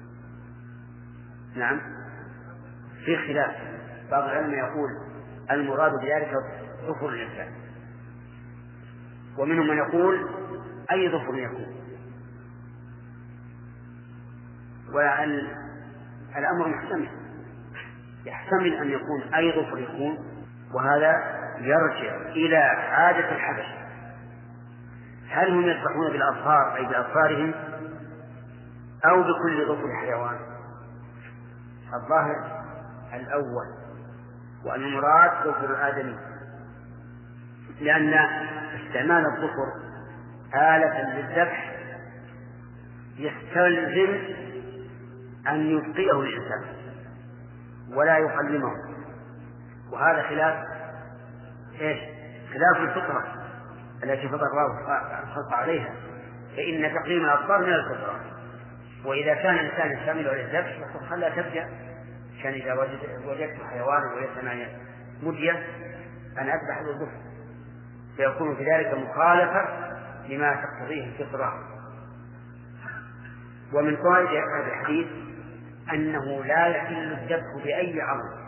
نعم، في خلاف. بعض العلماء يقول المراد بذلك ظفر الإنسان، ومنهم من يقول أي ظفر يكون. والأمر محتمل، يحتمل أن يكون أي ظفر يكون، وهذا يرجع إلى عادة الحبش. هل هم يذبحون بالأظفار أي بأظفارهم أو بكل ظفر حيوان؟ الظاهر الأول، والمراد ظفر الآدمي، لأن استعمال الظفر آلة للذبح يستلزم أن يبقيه الإنسان ولا يقلمه، وهذا خلاف الفطرة التي فطر الله الخلق عليها، فإن تقليم الأظفار من الفطرة. وإذا كان الإنسان يستعمل على الذبح فقد خلى تبدأ، كان إذا وجدت حيوانا وليس معي مدية أن أذبح بالظفر، فيكون في ذلك مخالفة لما تقتضيه الفطرة. ومن فوائد هذا الحديث أنه لا يحل الذبح بأي عظم،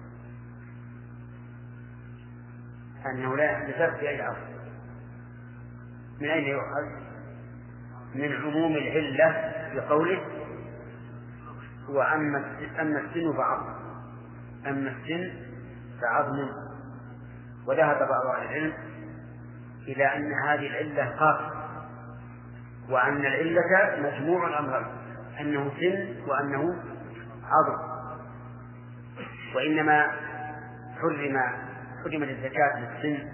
من أين يؤخذ؟ من عموم العلة بقوله وأما السن فعظم، أما السن فعظم. وذهب بعض أهل العلم إلى أن هذه العلة خاصة، وأن العلة مجموع الأمرين، أنه سن وأنه عظم. وإنما حرمت الزكاة للسن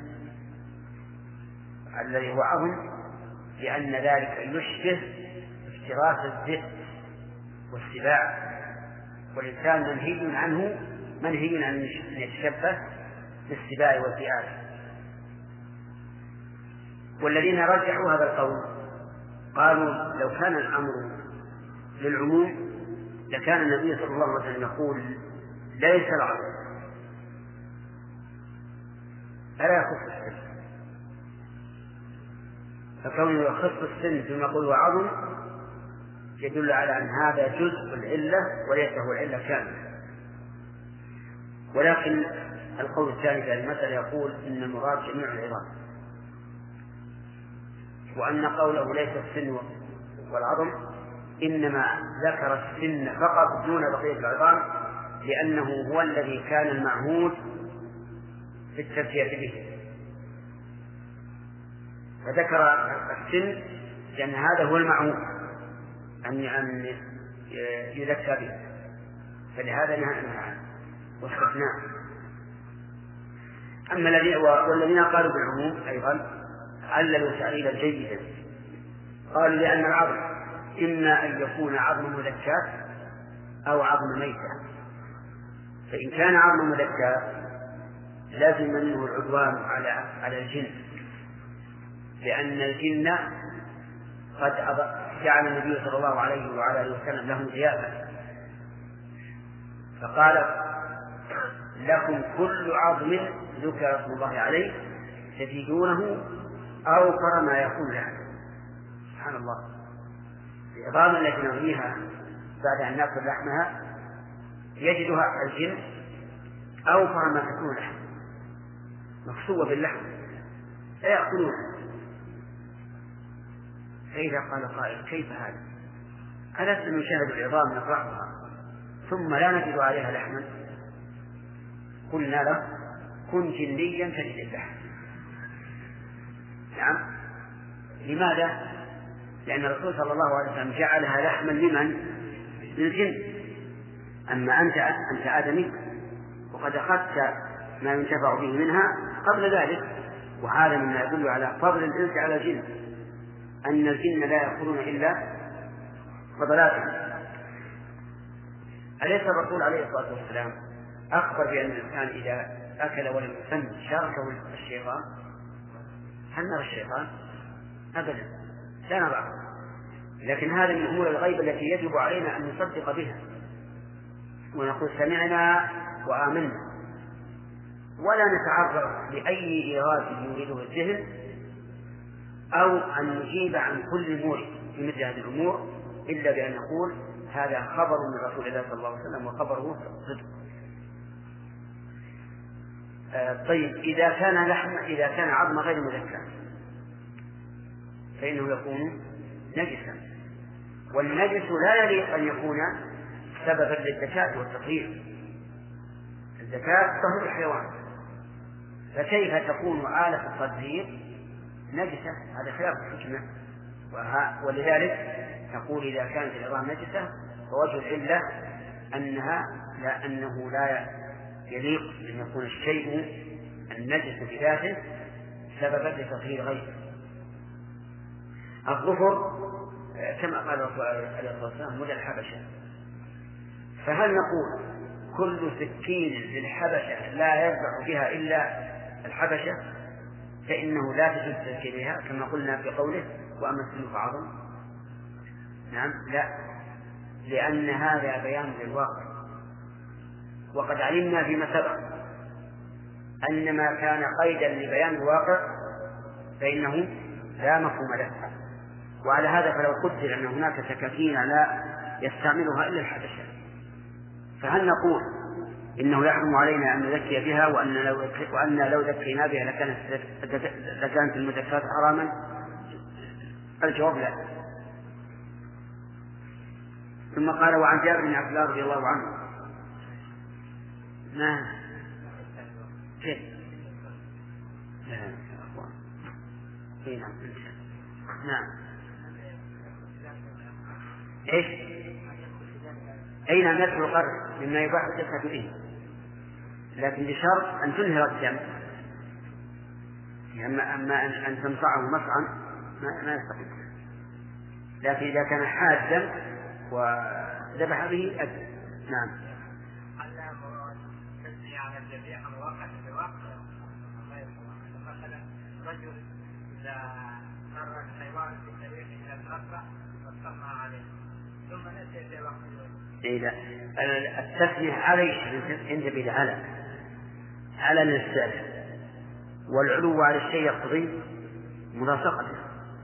الذي هو عظم، لأن ذلك يشبه افتراس الذئب والسباع، والإنسان منهي عن أن يتشبه بالسباع والذئاب. والذين رجحوا هذا القول قالوا لو كان الأمر للعموم لكان النبي صلى الله عليه وسلم يقول ليس العظم، ألا يخص السن، فكونه يخص السن ثم يقول هو عظم يدل على أن هذا جزء العلة وليس هو العلة كاملة. ولكن القول الثاني في المسألة يقول إن المراد جميع العظام، وأن قوله ليس السن والعظم إنما ذكر السن فقط دون بقية العظام، لأنه هو الذي كان المعهود في التزكية به، فذكر السن لأن هذا هو المعهود أن يذكى به، فلهذا نهى عنه واستثناء. أما والذين قالوا بالعموم أيضا عللوا تعليلا جيدا، قالوا لأن العظم إما أن يكون عظم مذكى أو عظم ميتة، فإن كان عظم مذكى لازم منه العدوان على الجن، لأن الجن قد جعل النبي صلى الله عليه وعلى آله وسلم لهم ضيافة، فقال لكم كل عظم ذكر اسم الله عليه تجدونه أوفر ما يكون لها. سبحان الله، العظام التي نرميها بعد أن نأكل لحمها يجدها الجن أوفر ما تكون لحم، مكسوة باللحم لا يأكلونها. فإذا قال قائل كيف هذا؟ ألست نشاهد العظام نقرأها ثم لا نجد عليها لحما؟ قلنا له كن جنيا تجد اللحم، نعم. لماذا؟ لأن الرسول صلى الله عليه وسلم جعلها لحما لمن؟ للجن. أما أنت آدمي وقد أخذت ما ينتفع به منها قبل ذلك، وهذا مما يدل على فضل الإنس على الجن، أن الجن لا يأخذون إلا فضلاتهم. أليس الرسول عليه الصلاة والسلام أخبر بأن الإنسان إذا أكل ولم يسن شاركه الشيطان؟ هل نرى الشيطان؟ أبدا لا نراه، لكن هذا من أمور الغيب التي يجب علينا أن نصدق بها ونقول سمعنا وآمنا، ولا نتعرض لأي إيراد يريده الذهن أو أن نجيب عن كل أمور في مثل هذه الأمور إلا بأن نقول هذا خبر من رسول الله صلى الله عليه وسلم وخبره صدق. طيب إذا كان عظم غير مذكى فإنه يكون نجسا، والنجس لا يليق أن يكون سببا للزكاة والتطهير. الزكاة تطهر الحيوان، فكيف تكون آلة التطهير نجسة؟ هذا خلاف الحكمة. ولذلك نقول إذا كانت العظام نجسة فوجه العلة أنه لا يليق أن يكون الشيء النجس بذاته سببا لتطهير غيره. الظفر كما قال الرسول عليه الصلاة والسلام مدى الحبشة، فهل نقول كل سكين للحبشة لا يذبح بها إلا الحبشة فإنه لا تجوز التذكير بها كما قلنا في قوله وأما السن فعظم؟ نعم، لا، لأن هذا بيان للواقع، وقد علمنا فيما سبق أن ما كان قيدا لبيان الواقع فإنه لا مفهوم له. وعلى هذا فلو قدر أن هناك سكاكين لا يستعملها إلا الحبشة فهل نقول إنه يحرم علينا أن نذكي بها وأن لو ذكينا بها لكانت المذكات حراما؟ الجواب لا. ثم قال وعن جابر بن عبد الله رضي الله عنه ما كيف نعم ايش اين نفس القرض مما يباح الزكاة به، لكن بشرط ان تنهر الدم. اما ان تنفعه مسعا ما يستطيع، لكن اذا كان حادا وذبح به أجل. نعم. على الذبيحة مواقع في وقت مثلا رجل إذا مر الحيوان في طريقه إلى المربع واستمع عليه ثم نسي في وقت إذا التسمية على ينتبه على الإنسان، والعلو على الشيء يقتضي ملاصقته.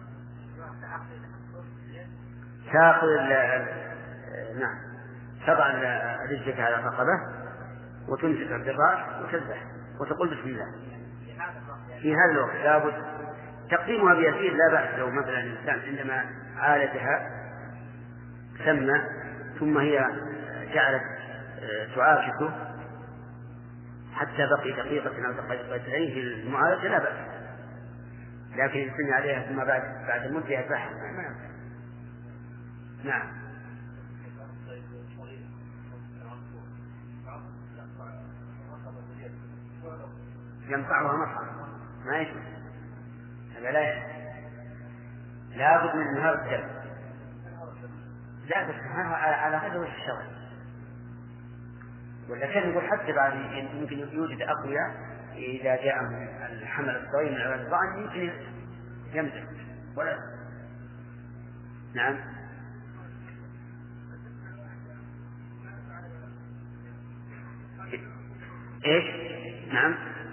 تأخذ نعم تضع رجلك على رقبة وتمسك بالرأس وتذبح وتقول بسم الله. في هذا الوقت لابد تقديمها بيسير لا بأس. لو مثلا الإنسان عندما عالجها سمى ثم هي جعلت تعاكسه حتى بقي دقيقة أو دقيقتين في المعالجة لا بأس، لكن يسمي عليها ثم بعد مدة يذبحها ما ينفع. نعم. ينفعها مطعم ما يشبه هذا لا يشبه، لا بد من نهار الدم. لا بس على هذا وجه الشرع، ولا كان يقول حتى بعد يمكن يوجد أقوياء إذا جاء الحمل الصغير من عباد الضعن يمكن يمسك ولا. نعم. إيش؟ نعم.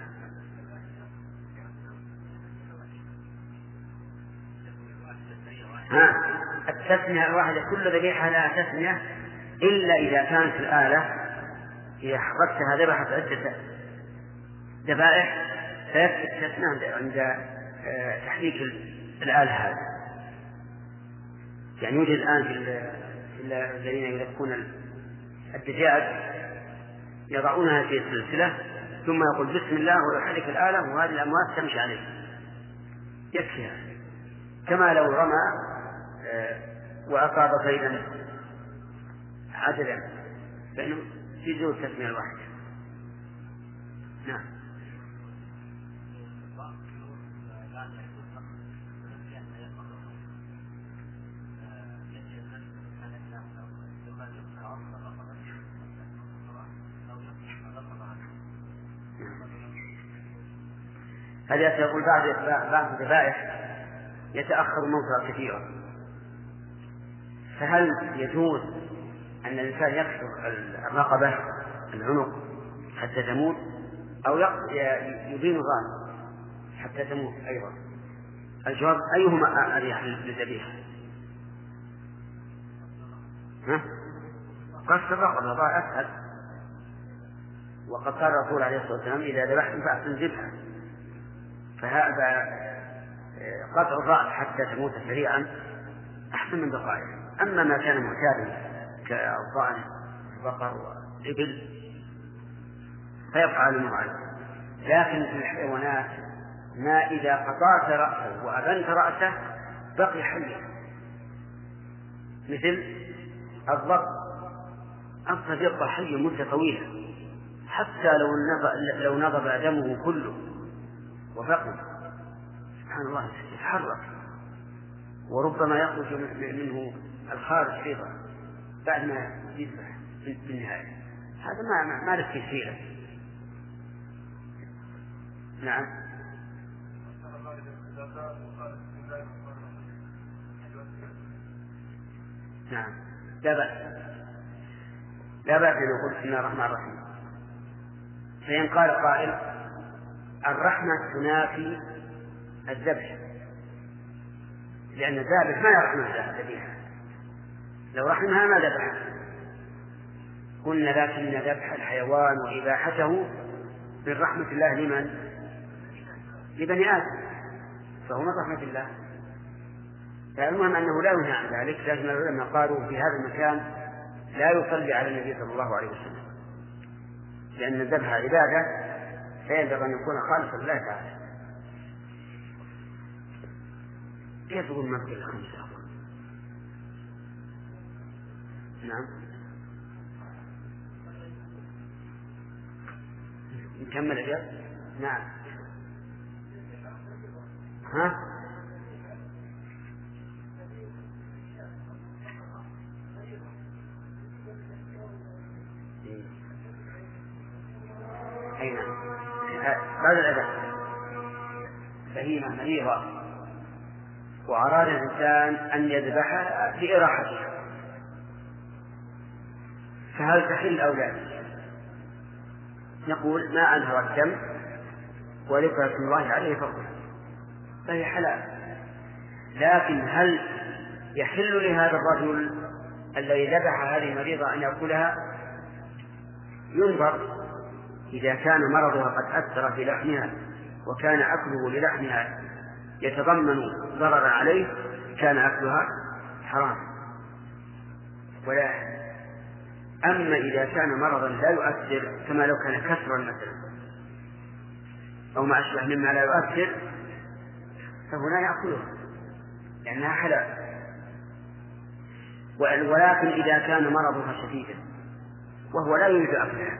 التسمية الواحدة كل ذبيحة لها تسمية إلا إذا كانت الآلة إذا حركتها ذبحت عدة ذبائح فيكفي التسمية عند تحريك الآلة هذه. يعني يوجد الآن في الذين يذبحون الدجاج يضعونها في السلسلة ثم يقول بسم الله ويحرك الآلة وهذه الأموات تمشي عليه يكفيها، كما لو رمى وأصاب صيدا عدلا فإنه يجوز تسمية الواحد. نعم. هذا يقول بعض الذبائح يتأخر موتها كثيرا، فهل يجوز أن الإنسان يكسر الرقبة العنق حتى تموت، أو يبين الرأس حتى تموت أيضا؟ الجواب أيهما أريح للذبيحة؟ قص الرقبة أسهل، وقد قال الرسول عليه الصلاة والسلام إذا ذبحتم فأحسن ذبحا، فهذا قطع الرأس حتى تموت سريعا أحسن من بقائه. أما ما كان معتادا كالضأن البقر والإبل فيبقى على المعاد. لكن في الحيوانات ما إذا قطعت رأسه وأبنت رأسه بقي حيا، مثل الضب يبقى حيا مدة طويلة حتى لو نضب دمه كله وفقد، سبحان الله، يتحرك وربما يخرج منه الخارج أيضا بعد ما يذبح في النهاية. هذا ما له تفسير. نعم. نعم، لا بأس أن يقول بسم الله الرحمن الرحيم. فإن قال قائل الرحمة تنافي الذبح، لأن الذابح ما يرحم الذبيحة، لو رحمها ما ذبح. قلنا لكن ذبح الحيوان وإباحته من رحمة الله لمن؟ لبني آدم، فهو من رحمة الله. فالمهم أنه لا ينهى عن ذلك، لكن العلماء قالوا في هذا المكان لا يصلي على النبي صلى الله عليه وسلم، لأن الذبح عبادة فيجب أن يكون خالصا لله تعالى. كيف يقول ما في الخمسة؟ نعم، نكمل اليوم. نعم. ها؟ أي نعم، بعد الأذان بهيمة مريضة وأراد الإنسان أن يذبحها لإراحتها، فهل تحل أو لا؟ نقول ما أنهر الدم ولذكر اسم الله عليه فضله فهي حلال، لكن هل يحل لهذا الرجل الذي ذبح هذه المريضة أن يأكلها؟ ينظر، إذا كان مرضها قد أثر في لحمها وكان أكله للحمها يتضمن ضررا عليه كان أكلها حرام ولا. أما إذا كان مرضا لا يؤثر كما لو كان كسرا مثلا أو ما أشبه مما لا يؤثر فهنا يأكلها لأنها حلال. ولكن إذا كان مرضها شديدا وهو لا يريد أكلها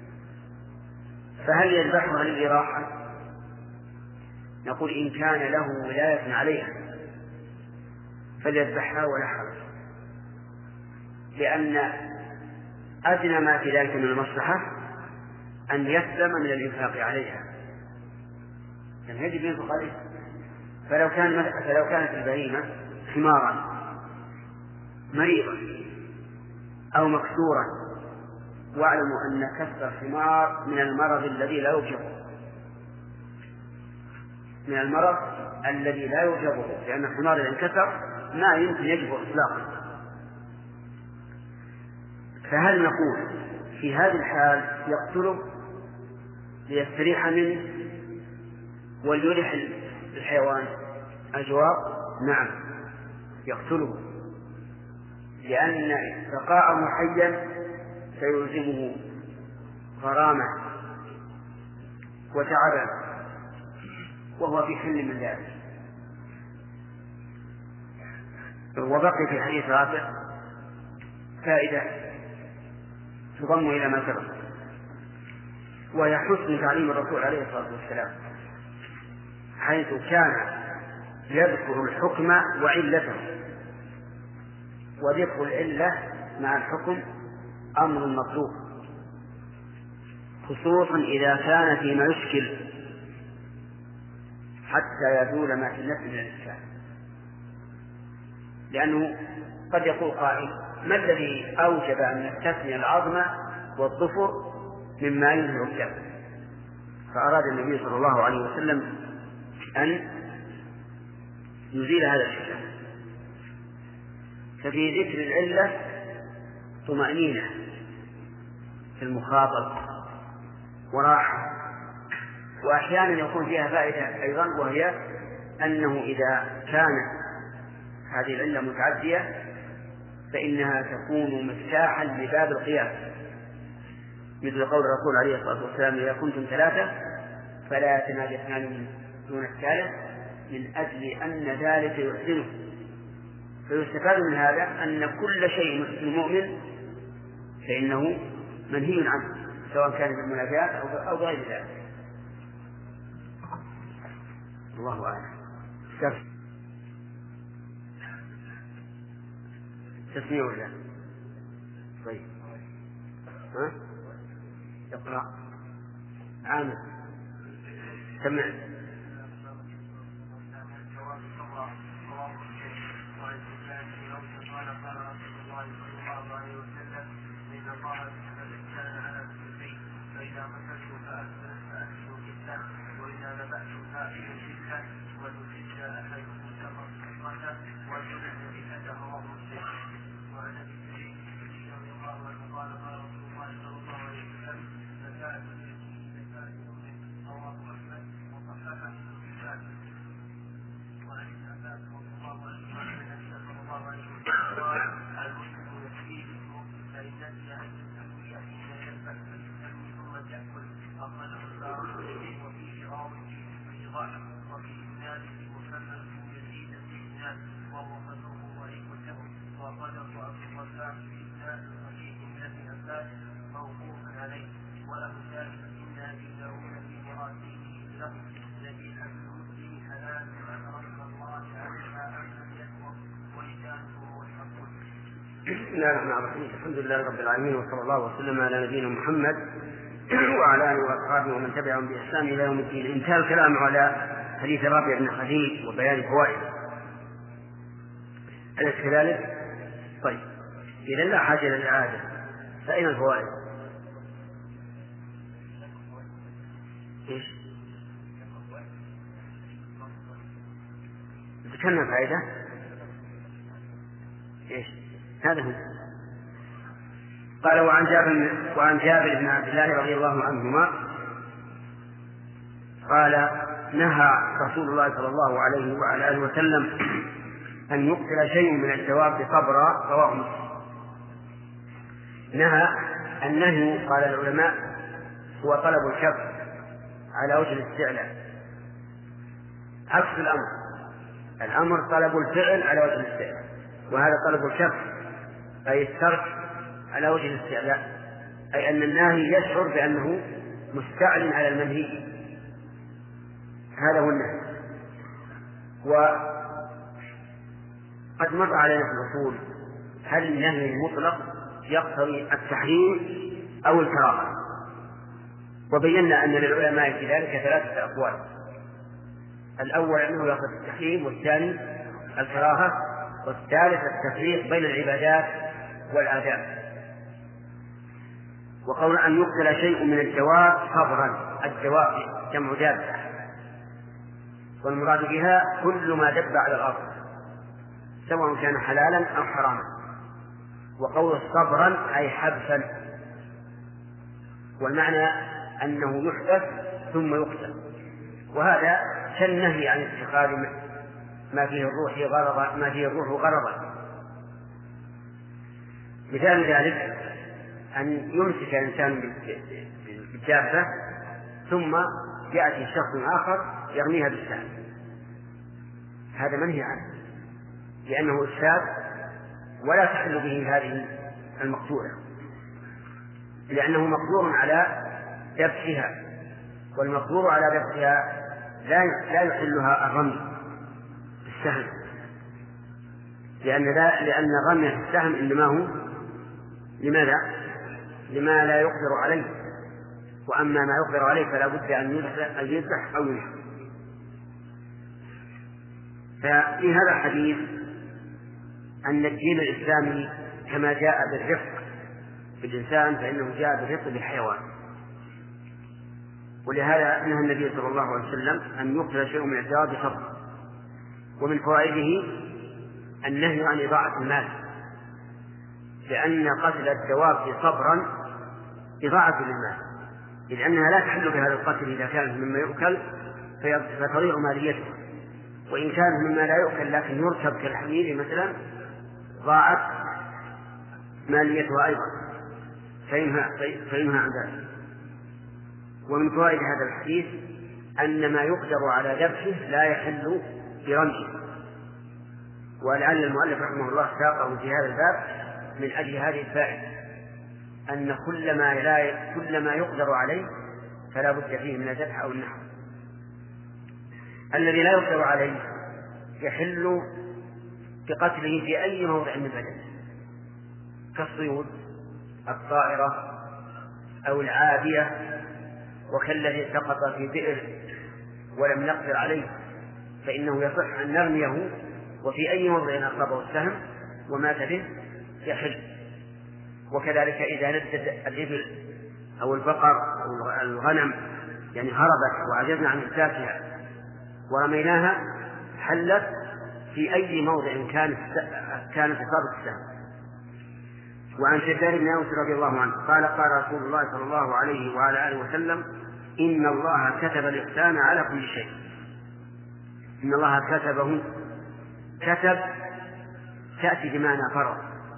فهل يذبحها للإراحة؟ نقول إن كان له ولاية عليها فليذبحها ولا حرج، لأن أدنى ما في ذلك من المصلحة أن يسلم من الإنفاق عليها، يعني يجب ينفق عليها. فلو كانت البهيمة حمارا مريضا أو مكسورا، واعلموا أن كسر الحمار من المرض الذي لا يوجبه، من المرض الذي لا يوجبه، لأن الحمار إذا انكسر ما يمكن يجبه إطلاقا. فهل نقول في هذه الحال يقتله ليستريح منه وليريح الحيوان؟ الجواب نعم، يقتله، لأن بقاءه حيا سيلزمه غرامة وتعبا وهو في حل من ذلك. وبقي في حديث رافع فائدة تضم إلى ما سبق، وهي حسن تعليم الرسول عليه الصلاة والسلام، حيث كان يذكر الحكم وعلته، وذكر العلة مع الحكم أمر مطلوب، خصوصا إذا كان فيما يشكل حتى يزول ما في النفس من الإشكال. لأنه قد يقول قائل: ما الذي أوجب أن نستثني العظم والظفر مما ينهي الدم؟ فأراد النبي صلى الله عليه وسلم أن يزيل هذا الإشكال. ففي ذكر العلة طمأنينة في المخاطب وراحة، وأحيانا يكون فيها فائدة أيضا، وهي أنه إذا كانت هذه العلة متعدية فإنها تكون مفتاحا لباب القياس، مثل قول الرسول عليه الصلاة والسلام: إذا كنتم ثلاثة فلا يتناجى اثنان دون الثالث من أجل أن ذلك يحسنه. فيستفاد من هذا أن كل شيء يحسن المؤمن فإنه منهي عنه، سواء كان في المناجاة أو غير ذلك. الله أعلم. تسميع ولا؟ طيب، ها؟ اقرأ. عامل سمع. بسم الله الرحمن الرحيم. الحمد لله رب العالمين، وصلى الله وسلم على نبينا محمد وعلى آله وأصحابه ومن تبعهم بإحسان إلى يوم الدين. انتهى الكلام على حديث رافع بن خديج وبيان فوائد. أليس كذلك؟ طيب، إذا لا حاجة للإعادة، فأين الفوائد؟ إيش؟ ذكرنا فائدة؟ إيش؟ هذا هو. قال: وعن جابر بن عبد الله رضي الله عنهما قال: نهى رسول الله صلى الله عليه وعلى آله وسلم أن يقتل شيء من الدواب صبرا. رواه مسلم. نهى. النهي قال العلماء هو طلب الكف على وجه الاستعلاء، عكس الأمر طلب الفعل على وجه الاستعلاء، وهذا طلب الكف أي الترك على وجه الاستعلاء، أي أن الناهي يشعر بأنه مستعل على المنهي. هذا هو النهي. وقد مر علينا في الأصول هل النهي المطلق يقتضي التحريم أو الكراهة، وبينا أن للعلماء في ذلك ثلاثة أقوال: الأول أنه يقتضي التحريم، والثاني الكراهة، والثالث التفريق بين العبادات والآداب. وقول أن يقتل شيء من الدواب صبرا، الدواب جمع دابة، والمراد بها كل ما دب على الأرض سواء كان حلالا أو حراما. وقول صبرا أي حبسا، والمعنى أنه يحبس ثم يقتل. وهذا كالنهي عن اتخاذ ما فيه الروح غرضا. مثال ذلك أن يمسك الإنسان بالدابة ثم يأتي شخص آخر يرميها بالسهم، هذا منهي عنه، لأنه إفساد ولا تحل به هذه المقتولة، لأنه مقدور على ذبحها، والمقدور على ذبحها لا يحلها الرمي بالسهم، لأن الرمي بالسهم إنما هو لماذا؟ لما لا يقدر عليه، وأما ما يقدر عليه فلا بد أن يذبح أو ينحر. ففي هذا الحديث أن الدين الإسلامي كما جاء بالرفق بالإنسان فإنه جاء بالرفق بالحيوان، ولهذا نهى النبي صلى الله عليه وسلم أن يقتل شيء من الدواب بصبر. ومن فوائده النهي عن إضاعة المال، لأن قتل الدواب صبرا إضاعة للمال، لأنها لا تحل بهذا القتل إذا كانت مما يؤكل فتضيع ماليته، وإن كانت مما لا يؤكل لكن يركب كالحمير مثلا ضاعت ماليتها أيضا، فينهى عن ذلك. ومن فوائد هذا الحديث أن ما يقدر على ذبحه لا يحل برميه، ولعل المؤلف رحمه الله ساقه في هذا الباب من أجل هذه الفائدة، أن كل ما يقدر عليه فلا بد فيه من الذبح أو النحر. الذي لا يقدر عليه يحل بقتله في أي موضع من بدنه، كالصيود، الطائرة، أو العابية، وكالذي سقط في بئر ولم نقدر عليه فإنه يصح أن نرميه، وفي أي موضع أصابه السهم ومات به يحل. وكذلك إذا ندت الإبل أو البقر أو الغنم يعني هربت وعجزنا عن إمساكها ورميناها حلت في أي موضع كانت إصابة السهم. وعن شداد بن أوس رضي الله عنه قال قال رسول الله صلى الله عليه وعلى آله وسلم إن الله كتب الإحسان على كل شيء. إن الله كتبه، كتب تأتي بمعنى فرض،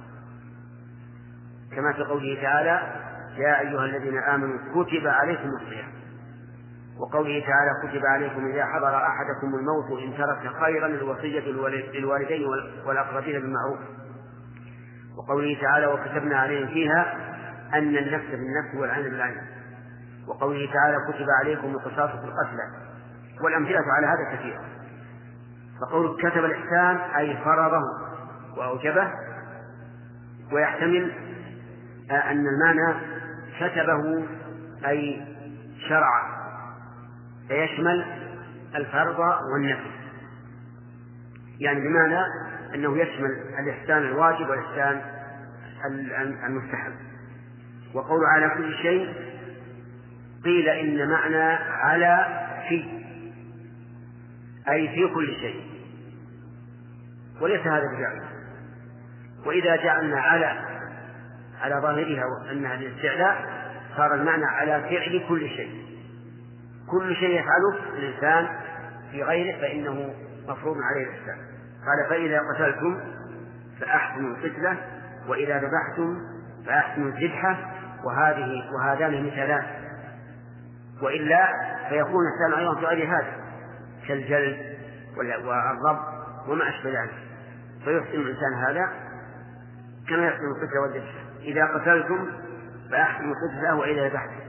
كما في قوله تعالى يا أيها الذين آمنوا كتب عليكم الصيام، وقوله تعالى كتب عليكم إذا حضر أحدكم الموت إن ترك خيرا الوصية للوالدين والأقربين بالمعروف، وقوله تعالى وكتبنا عليهم فيها أن النفس بالنفس والعين بالعين، وقوله تعالى كتب عليكم القصاص في القتلى، والأمثلة على هذا كثيرة. فقول كتب الإحسان أي فرضه وأوجبه، ويحتمل أن المعنى كتبه أي شرع، فيشمل الفرض والنفل، يعني بمعنى أنه يشمل الإحسان الواجب والإحسان المستحب. وقول على كل شيء قيل إن معنى على في أي في كل شيء، وليس هذا بجعل. وإذا جعلنا على ظاهرها أنها الاستعلاء صار المعنى على فعل كل شيء، كل شيء يفعله الإنسان في غيره فإنه مفروض عليه الإحسان. قال فإذا قتلتم فأحسنوا القتلة وإذا ذبحتم فأحسنوا الذبحة، وهذان مثالان، وإلا فيكون الإنسان أيضا في غير هذا كالجلد والضرب وما أشبه ذلك، فيحسن الإنسان هذا كما يحسن القتلة والذبحة. إذا قتلتم فأحسنوا القتلة وإذا ذبحتم.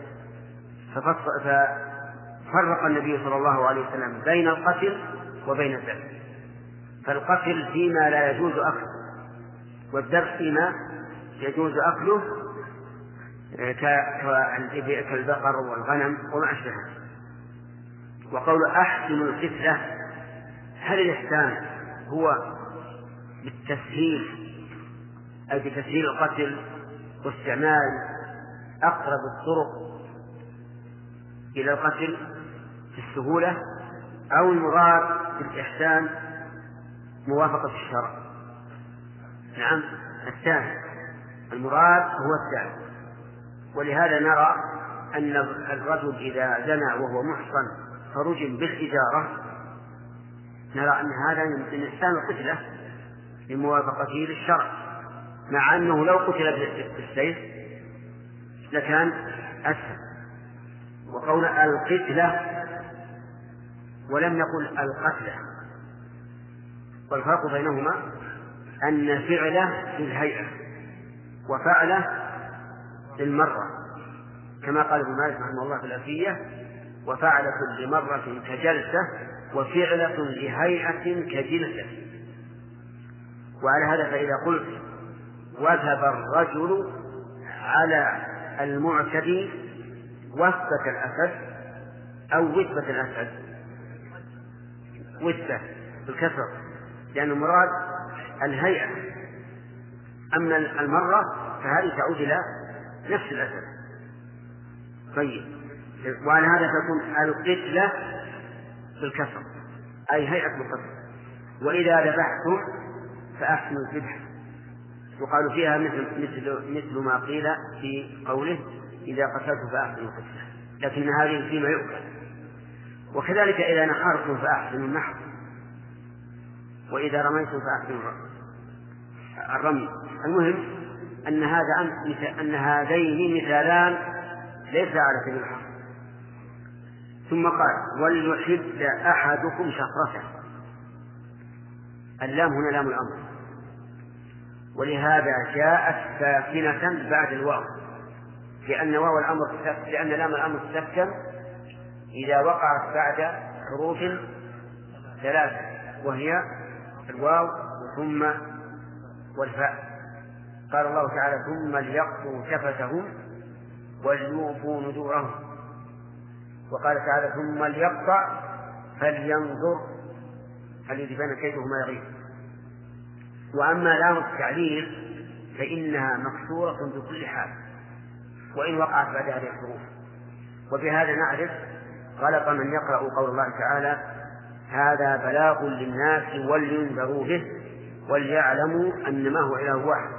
ففرق النبي صلى الله عليه وسلم بين القتل وبين الذبح، فالقتل فيما لا يجوز أكله، والذبح فيما يجوز أكله كالبقر والغنم وما أشبهه. وقول أحسن القتلة، هل الإحسان هو بالتسهيل أي بتسهيل القتل واستعمال أقرب الطرق إلى القتل في السهولة، أو المراد بالإحسان موافقة الشرع؟ نعم الثاني، المراد هو الثاني. ولهذا نرى أن الرجل إذا زنى وهو محصن فرجم بالحجارة نرى أن هذا من إحسان القتلة لموافقته للشرع، مع أنه لو قتل بالسيف لكان أسهل. وقول القتلة ولم نقل القتلة، والفرق بينهما أن فعله في الهيئة وفعله في المرة، كما قال ابن مالك رحمه الله في الألفية: وفعلة لمرة كجلسة وفعلة لهيئة كجلسة. وعلى هذا فإذا قلت وثب الرجل على المعتدي وثبة الأسد أو وثبة الأسد، وثبة بالكسر لأن المراد الهيئة، أما المرة فهذه تعود إلى نفس الأسد. طيب، وعلى هذا تكون القتلة بالكسر أي هيئة بالكسر. وإذا ذبحتم فأحسنوا الذبح، يقال فيها مثل ما قيل في قوله: إذا قتلتم فأحسنوا القتلة، لكن هذه فيما يؤكل. وكذلك إذا نحرتم فأحسنوا النحر، وإذا رميتم فأحسنوا الرمي. المهم أن هذين مثالان ليس على سبيل الحصر. ثم قال: وليحد أحدكم شفرته. اللام هنا لام الأمر، ولهذا جاءت ساكنة بعد الواو، لأن لام الأمر تسكن إذا وقعت بعد حروف ثلاثة، وهي الواو ثم والفاء. قال الله تعالى: ثم ليقضوا تفتهم وليوفوا نذورهم. وقال تعالى: ثم ليقطع فلينظر هل يذهبن كيده ما يغيظ. وأما لام التعليل فإنها مكسورة بكل حال وإن وقعت بعد هذه الحروف. وبهذا نعرف غلط من يقرأ قول الله تعالى: هذا بلاغ للناس ولينذروا به وليعلموا أنما هو إله واحد.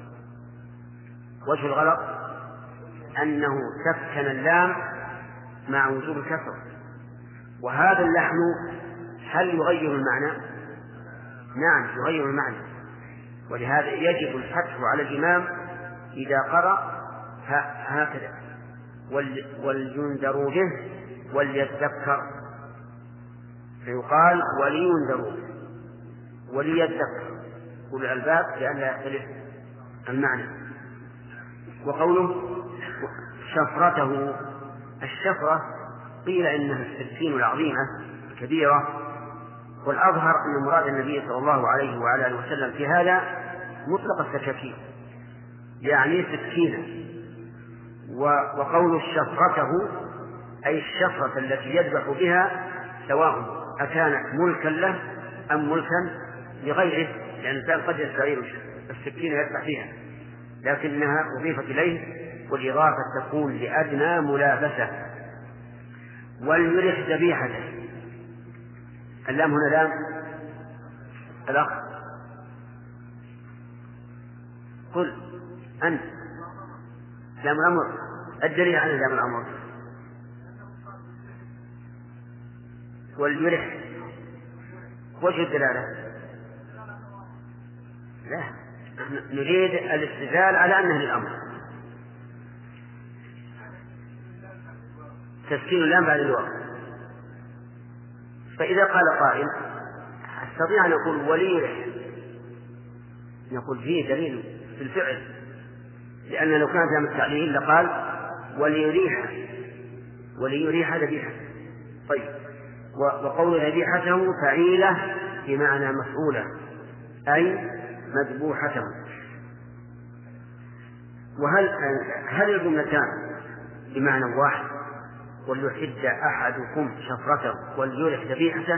وجه الغلط أنه سكن اللام مع وجوب الكسر، وهذا اللحن هل يغير المعنى؟ نعم يغير المعنى، ولهذا يجب الفتح على الإمام إذا قرأ هكذا: ولينذروا به وليذكر، فيقال ولينذروا وليذكر أولو الألباب لأن لا يختلف المعنى. وقوله شفرته، الشفرة قيل إنها السكين العظيمة الكبيرة، والأظهر أن مراد النبي صلى الله عليه وعلى آله وسلم في هذا مطلق السكاكين، يعني سكينة. وقول شفرته أي الشفرة التي يذبح بها، سواء أكانت ملكا له أم ملكا لغيره، لأن الإنسان قد يستعير السكينة يذبح فيها، لكنها أضيفت إليه، والإضافة تكون لأدنى ملابسة. وليرح ذبيحته، اللام هنا لام الأخ، قل أنت لام الأمر، الدليل على لام الأمر. وليرح وجه الدلالة، لا نريد الاستدلال على أنه للأمر، تسكين اللام بعد الواو. فإذا قال قائل: أستطيع أن أقول وليرح، نقول فيه دليل في الفعل، لأن لو كان لام التعليل لقال وليريح ذبيحة. طيب، وقول ذبيحته فعيلة بمعنى مفعولة أي مذبوحته. وهل الجملتان بمعنى واحد؟ وليحد أحدكم شفرته وليرح ذبيحته،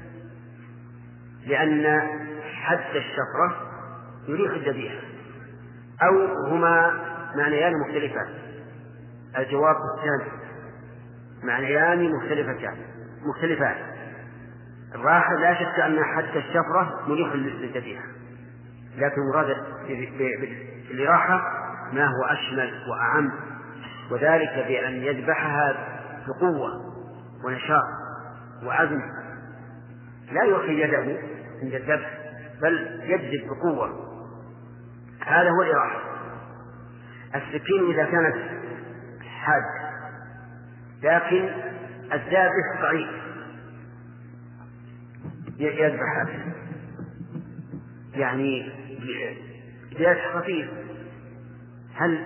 لأن حد الشفرة يريح الذبيحة، أو هما معنيان مختلفان؟ الجواب الثاني، معنيان مختلفان. الراحة لا شك أن حد الشفرة مريح للذبيحة، لكن مراد بالراحة ما هو أشمل وأعم، وذلك بأن يذبحها بقوة ونشاط وعزم، لا يرخي يده عند الذبح بل يجذب بقوة، هذا هو الإراحة. السكين إذا كانت حاد لكن الذابح ضعيف يذبح، يعني بداية خفيف، هل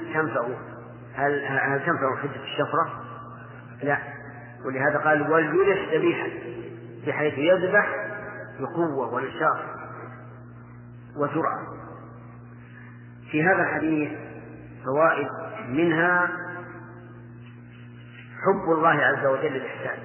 تنفع حدة الشفرة؟ لا. ولهذا قال وليرح ذبيحة، بحيث يذبح بقوة ونشاط وسرعة. في هذا الحديث فوائد، منها حب الله عز وجل للإحسان،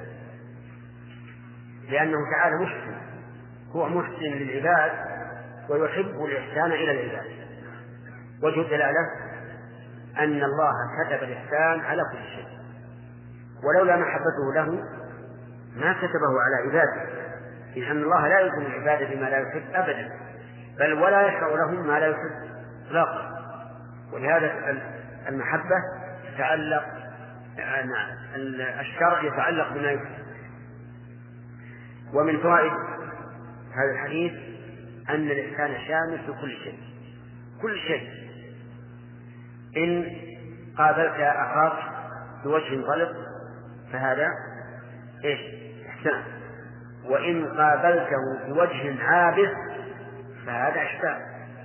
لأنه تعالى محسن، هو محسن للعباد ويحب الإحسان إلى العباد. وجه الدلالة أن الله كتب الإحسان على كل شيء، ولولا محبته له ما كتبه على عباده، لأن الله لا يلزم العباد بما لا يحب أبدا، بل ولا يشرع لهم ما لا يحب إطلاقا. ولهذا المحبة تتعلق، الشرع يتعلق بما يحب. ومن فوائد هذا الحديث أن الإحسان شامل في كل شيء، كل شيء. إن قابلت أخاك بوجه طلق فهذا إحسان، وإن قابلته بوجه عابس فهذا إحسان.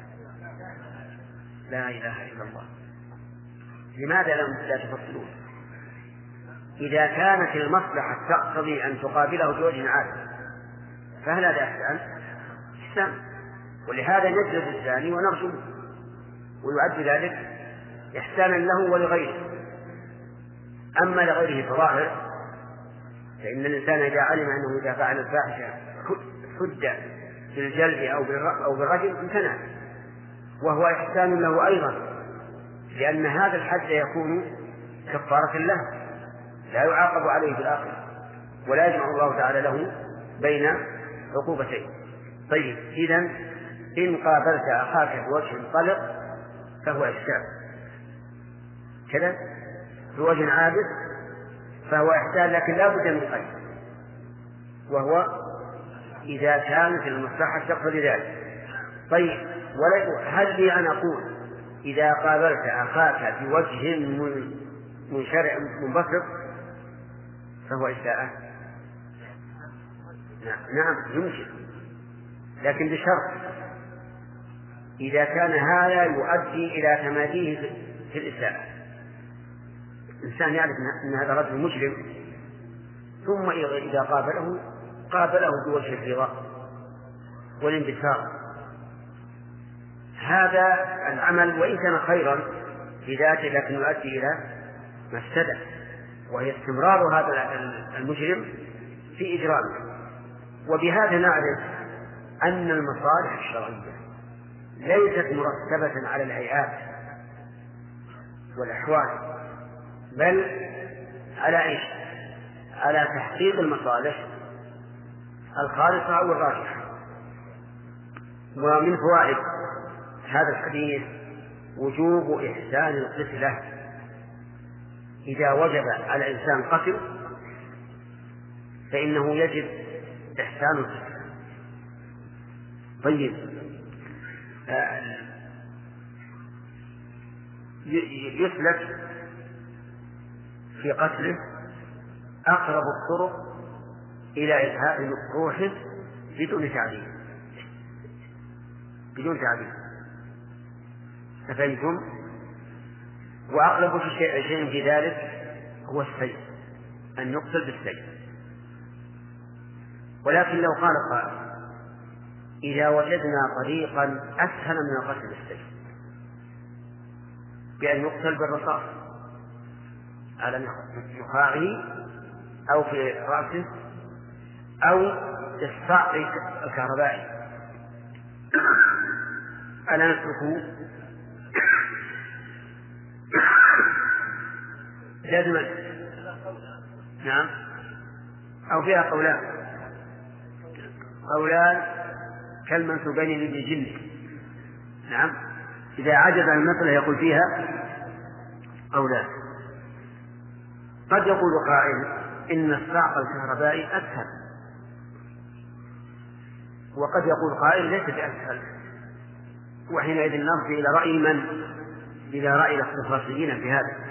لا إله إلا الله. لماذا لا تفصلون؟ إذا كانت المصلحة تقتضي أن تقابله بوجه عابس فهل هذا إحسان؟ ولهذا نجلد الزاني ونرجمه، ويعد ذلك إحسانا له ولغيره. أما لغيره فظاهر، فإن الإنسان إذا علم أنه إذا فعل الفاحشة حد بالجلد أو بالرجم امتنع، وهو إحسان له أيضا، لأن هذا الحد يكون كفارة له، لا يعاقب عليه في الآخرة، ولا يجمع الله تعالى له بين عقوبتين. طيب، إذن إن قابلت أخاك بوجه طلق فهو إحسان كذا، بوجه عابس فهو إحسان، لكن لا بد من قيد، وهو إذا كانت المصلحة تقتضي ذلك. طيب، هل لي أن أقول إذا قابلت أخاك بوجه منشرع منبسط فهو إساءة؟ نعم يمكن، لكن بشرط إذا كان هذا يؤدي إلى تماديه في الإساءة. الإنسان يعرف أن هذا رجل مجرم، ثم إذا قابله بوجه الرضا والانبساط، هذا العمل وإن كان خيرا بذاته لكن يؤدي إلى مفسدة، وهي استمرار هذا المجرم في إجرامه. وبهذا نعرف أن المصالح الشرعية ليست مرتبة على الهيئات والأحوال، بل على على تحقيق المصالح الخالصة أو الراجحة. ومن فوائد هذا الحديث وجوب إحسان القتلة. إذا وجب على الإنسان قتل فإنه يجب إحسان القتلة. طيب، يسلك في قتله أقرب الطرق إلى إنهاء روحه بدون تعذيب. أفهمتم؟ وأقرب شيء في ذلك هو السيف، أن يقتل بالسيف. ولكن لو قال قائل إذا وجدنا طريقا أسهل من القتل بالسيف، بأن يقتل بالرصاص على نخاعه أو في رأسه أو بالصعق الكهربائي، ألا نتركه جزما؟ نعم. أو فيها قولان كالمنسوبين للجن. نعم، إذا عجز عن المسألة يقول فيها قولان. قد يقول قائل إن الصعق الكهربائي أسهل، وقد يقول قائل ليس بأسهل، وحينئذ نرجع إلى رأي إلى رأي الاختصاصيين في هذا.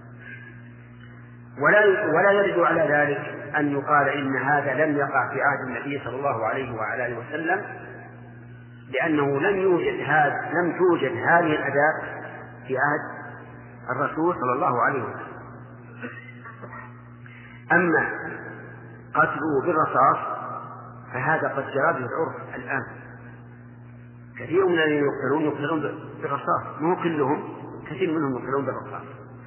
ولا يرد على ذلك أن يقال إن هذا لم يقع في عهد النبي صلى الله عليه وعلى آله وسلم، لأنه لم توجد هذه الأداة في عهد الرسول صلى الله عليه وسلم. أما قتله بالرصاص فهذا قد جرى به العرف الآن، كثير من الذين يقتلون بالرصاص، مو كلهم، كثير منهم يقتلون بالرصاص.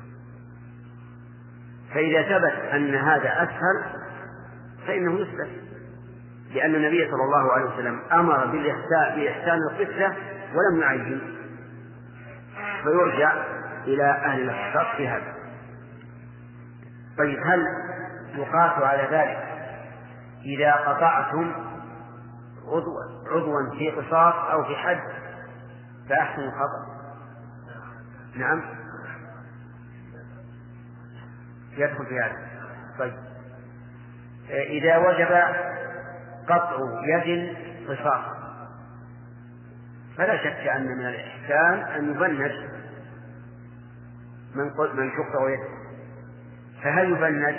فإذا ثبت أن هذا أسهل فإنه يثبت، لأن النبي صلى الله عليه وسلم أمر بإحسان القتلة ولم يعين، فيرجع إلى أهل الاختصاص في هذا. طيب، هل يقاس على ذلك إذا قطعتم عضوا في قصاص أو في حد فأحسن الخطأ؟ نعم، يدخل في هذا. طيب، إذا وجب قطع يد قصاص فلا شك أن من الإحسان أن يبنج من شق يده. فهل يبنج؟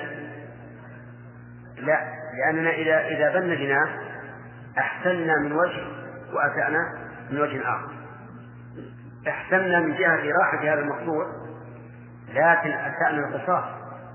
لا، لأننا إذا بنجناه أحسننا من وجه وأسأنا من وجه آخر. أحسننا من جهة راحة هذا المقطوع، لكن أسأنا القصاص،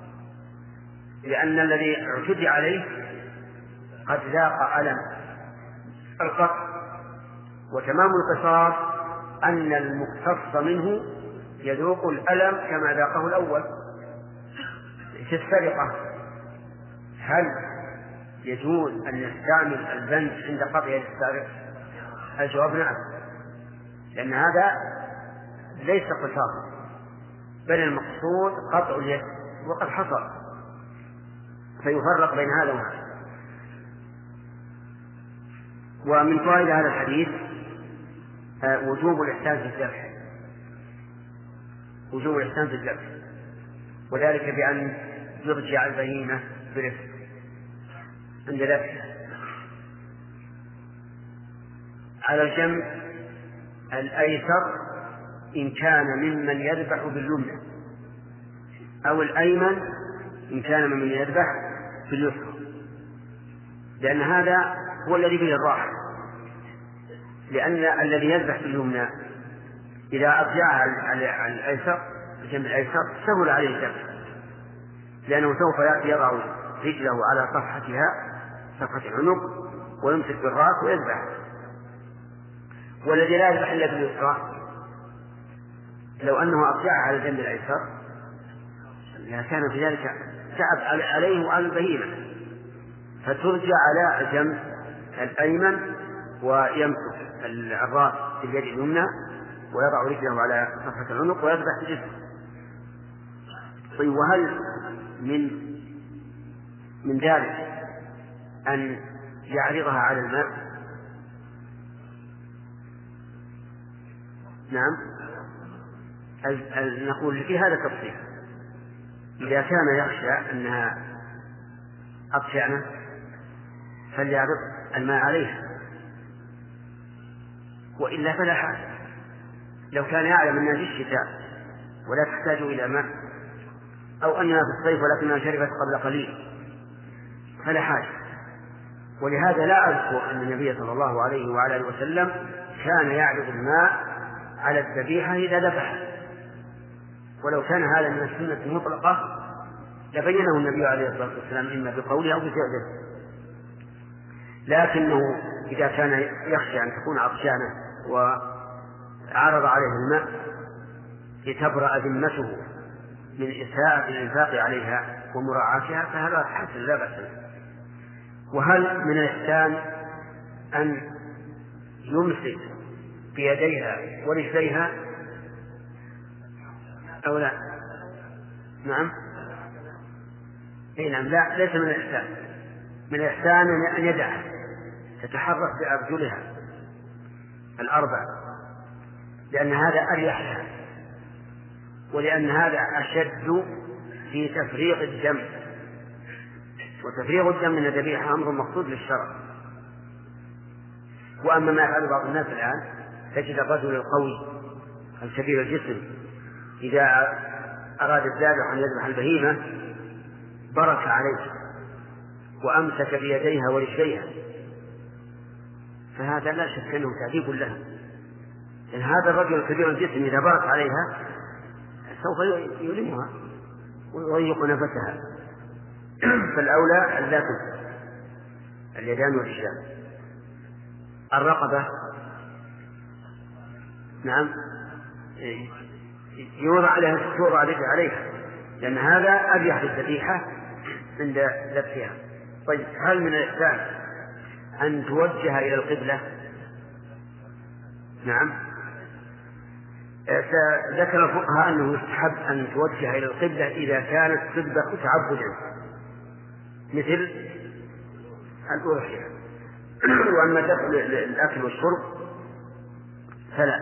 لأن الذي اعتدي عليه قد ذاق ألم القطع. وتمام القصاص أن المقتص منه يذوق الألم كما ذاقه الأول. في السرقة هل يجوز أن نستعمل البنج عند قطع يد السارق؟ الجواب نعم، لأن هذا ليس قصاص، بل المقصود قطع اليد وقد حصل، فيفرق بين هذا وهذا. ومن فوائد هذا الحديث وجوب الإحسان في الذبح، وجوب الإحسان في الذبح، وذلك بأن يرجع البهيمة برفق عند ذبحها على الجنب الأيسر إن كان ممن يذبح باليمنى، أو الأيمن إن كان ممن يذبح باليسرى، لأن هذا هو الذي فيه الراحة. لأن الذي يذبح باليمنى إذا أرجعها على الأيسر الجنب الأيسر سهل عليه الذبح، لأنه سوف يضع رجله على صفحة العنق ويمسك بالرأس ويذبح. والذي لا يذبح إلا باليسرى لو أنه أرجعها على الجنب الأيسر كان في ذلك تعب عليه وعلى البهيمة، فترجع على الجنب الأيمن ويمسك الرأس باليد اليمنى ويضع رجله على صفحة العنق ويذبح الجسم. طيب، وهل من ذلك أن يعرضها على الماء؟ نعم، نقول في هذا تفصيل. إذا كان يخشى أنها أطفئنة فليعرض الماء عليها، وإلا فلا حاجة. لو كان يعلم أنها في الشتاء ولا تحتاج إلى ماء، أو أنها في الصيف ولكنها شربت قبل قليل فلا حاجة. ولهذا لا أذكر أن النبي صلى الله عليه وعلى آله وسلم كان يعرض الماء على الذبيحة إذا ذبحها، ولو كان هذا من السنة المطلقة لبينه النبي عليه الصلاة والسلام إما بقوله أو بفعله. لكنه إذا كان يخشى أن تكون عطشانة وعرض عليه الماء لتبرأ ذمته من إساءة الإنفاق عليها ومراعاتها فهذا حسن لا بأس. وهل من الإحسان أن يمسك بيديها ورجليها أو لا؟ نعم، نعم، لا، ليس من الإحسان. من الإحسان أن يدعها تتحرك بأرجلها الأربع، لأن هذا أريح لها، ولأن هذا أشد في تفريغ الدم، وتفريغ الدم من الذبيحة أمر مقصود للشرع. وأما ما يفعل بعض الناس الآن تجد الرجل القوي الكبير الجسم إذا أراد الذابح أن يذبح البهيمة برك عليه وأمسك بيديها ورجليها، فهذا لا شك أنه تأديب لها، لأن هذا الرجل الكبير الجسم إذا برك عليها سوف يؤلمها ويضيق نفسها. فالأولى أن لا تنسى اليدان والرجلان. الرقبة نعم يوضع عليها لأن هذا أريح للذبيحة عند ذبحها. طيب هل من الإحسان أن توجه إلى القبلة؟ نعم، ذكر الفقهاء أنه يستحب أن توجه إلى القبلة إذا كانت قبلة تعبد مثل الأضحية. وأما دخل الأكل والشرب فلا،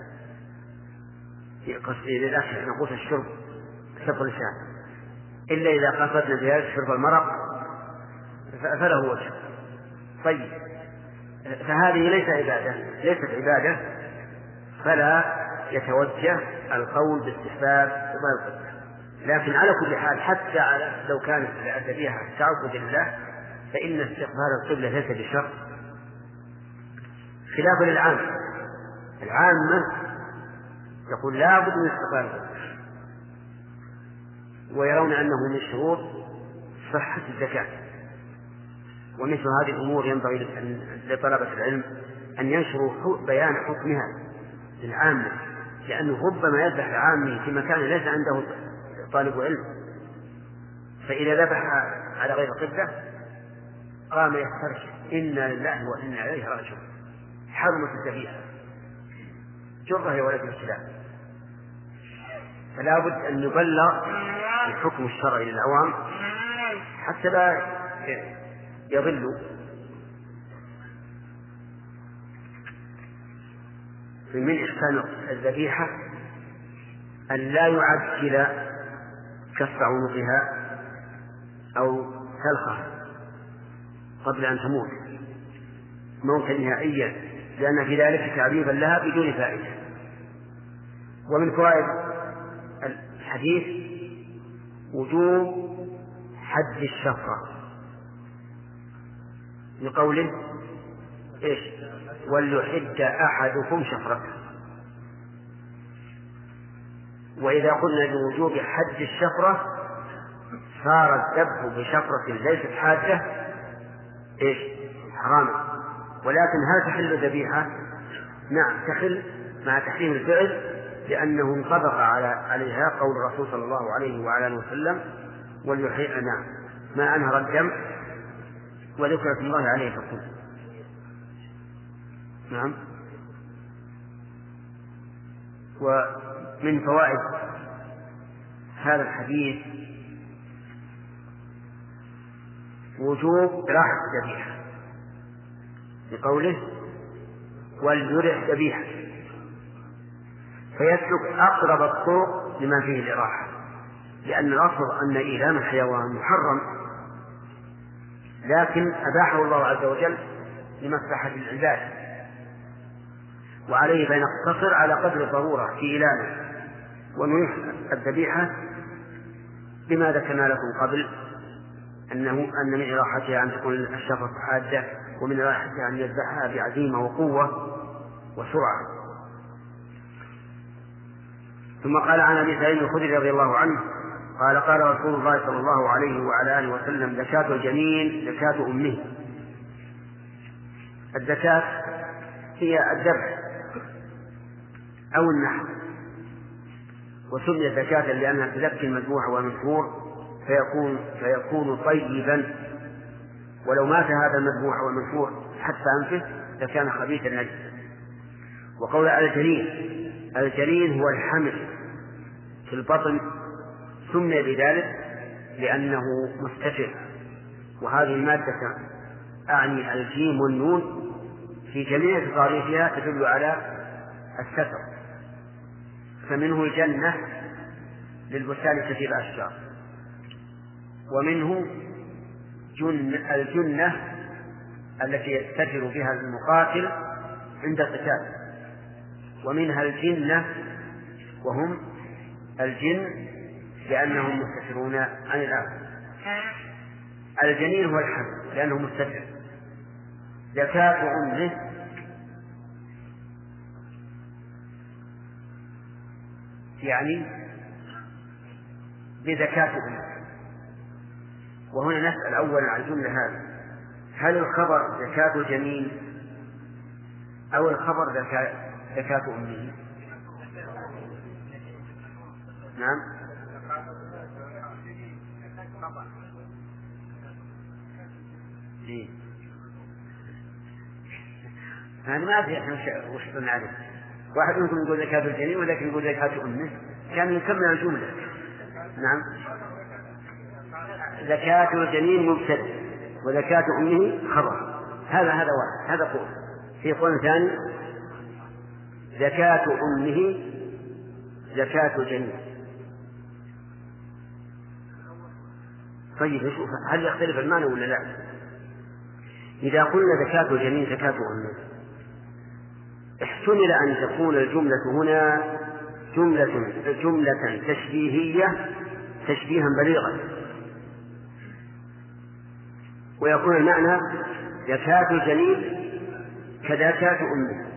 قصدي للأكل نقول الشرب شرب اللسان، إلا إذا قصدنا بهذا شرب المرق فله وجه. طيب فهذه ليست عبادة، فلا يتوجه القول باستحباب قبال القبلة. لكن على كل حال حتى لو كانت الذبيحة تعبد لله فإن استقبال القبلة ليس بشرط، خلافا للعامة. العامة يقول لا بد من استقبال القبلة، ويرون أنه من شروط صحة الزكاة. ومثل هذه الأمور ينبغي لطلبة العلم أن ينشروا بيان حكمها للعامة، لأنه ربما يذبح العامي في مكان ليس عنده طالب علم، فإذا ذبح على غير قبلة قام يسترشد إنا لله وإنا إليه راجعون، حرمت الذبيحة جرة يا ولد الكلاب. فلا بد أن يبلغ الحكم الشرعي للعوام حتى لا يضلوا. من إحسان الذبيحة أن لا يعجل كسر عنقها أو سلخها قبل أن تموت موتا نهائيا، لأن في ذلك تعذيبا لها بدون فائدة. ومن فوائد الحديث وجوب حد الشفرة لقوله إيش؟ وليحد أحدكم شفرته. وإذا قلنا بوجوب حد الشفرة صار الذبح بشفرة ليست حادة إيش؟ حراما. ولكن هل تحل الذبيحة؟ نعم تحل مع تحريم الفعل، لأنه انطبق عليها قول الرسول صلى الله عليه وعلى آله وسلم وليحيي نعم ما أنهر الدم وذكر اسم الله عليه فقل. نعم. ومن فوائد هذا الحديث وجوب راحة الذبيحة بقوله وليرح ذبيحة، فيسلك أقرب الطرق لما فيه الإراحة، لأن الأصل أن إيلام الحيوان محرم، لكن أباحه الله عز وجل لمصلحة العباد، وعليه فنقتصر على قدر الضرورة في إيلامه ونريح الذبيحة بما ذكرنا لكم قبل أن من إراحتها أن تكون الشفرة حادة، ومن إراحتها أن يذبحها بعزيمة وقوة وسرعة. ثم قال عن أبي سعيد الخدري رضي الله عنه قال قال رسول الله صلى الله عليه وعلى آله وسلم زكاة الجنين زكاة أمه. الزكاة هي الذبح أو النحر، وسميت زكاة لأنها تزكي المذبوح والمنحور فيكون طيبا، ولو مات هذا المذبوح والمنحور حتى أنفه لكان خبيثا نجسا. وقول الجنين هو الحمل في البطن، سمي بذلك لأنه مستتر، وهذه المادة أعني الجيم والنون في جميع تصاريفها تدل على الستر، فمنه الجنة للبستان كثير الأشجار، ومنه الجنة التي يستتر بها المقاتل عند القتال، ومنها الجنة وهم الجن لأنهم مستترون عن الآخر. الجنين هو الحمل لأنه مستتر. زكاة أمه يعني بزكاة أمه. وهنا نسأل أولا عن الجملة هذه: هل الخبر زكاة الجنين أو الخبر زكاة أمه؟ نعم. إيه. أنا ما أدري إحنا وش نعرف. واحد منكم يقول زكاة الجنين ولكن يقول زكاة أمه، كان يكمل الجملة. نعم. زكاة الجنين مبتدأ وزكاة أمه خبر. هذا واحد. هذا قول. في قول ثاني: زكاة أمه زكاة الجنين. طيب نشوف هل يختلف المعنى ولا لا. إذا قلنا زكاة الجنين زكاة أمه، احتمل أن تكون الجملة هنا جملة تشبيهية تشبيها بليغا، ويكون المعنى زكاة الجنين كزكاة أمه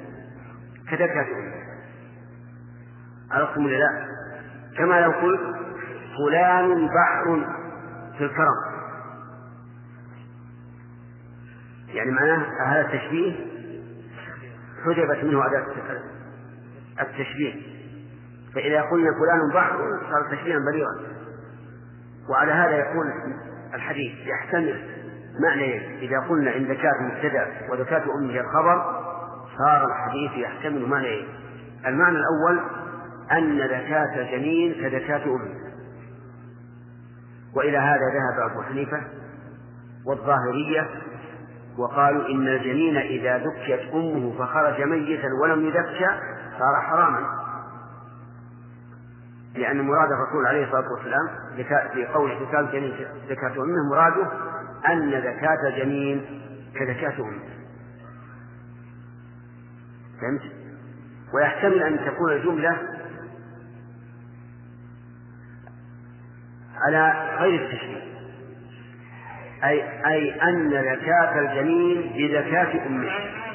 عرفتم ولا لا؟ كما لو قلت فلان بحر في الكرم، يعني معناه هذا التشبيه حجبت منه أداة التشبيه. فإذا قلنا فلان بحر صار تشبيها بليغا. وعلى هذا يكون الحديث يحتمل معنيين: إذا قلنا إن زكاة مبتدأ وزكاة أمه الخبر صار الحديث يحتمل معنيين. المعنى الأول أن زكاة الجنين كزكاة أمه، وإلى هذا ذهب أبو حنيفة والظاهرية، وقالوا إن الجنين إذا ذكيت أمه فخرج ميتا ولم يذكى صار حراما، لأن مراد الرسول عليه الصلاة والسلام في قول زكاة الجنين زكاة أمه مراده أن زكاة الجنين كزكاة أمه. فهمت؟ ويحتمل أن تكون الجملة على غير التشبيه، أي أن زكاة الجنين بزكاة أمه.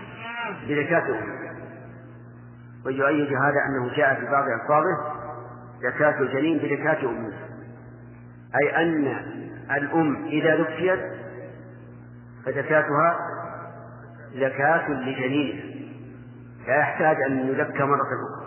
ويؤيد هذا أنه جاء في بعض ألفاظه زكاة الجنين بزكاة أمه، أي أن الأم إذا ذكيت فزكاتها زكاة لجنينها، لا يحتاج أن يزكى مرة أخرى.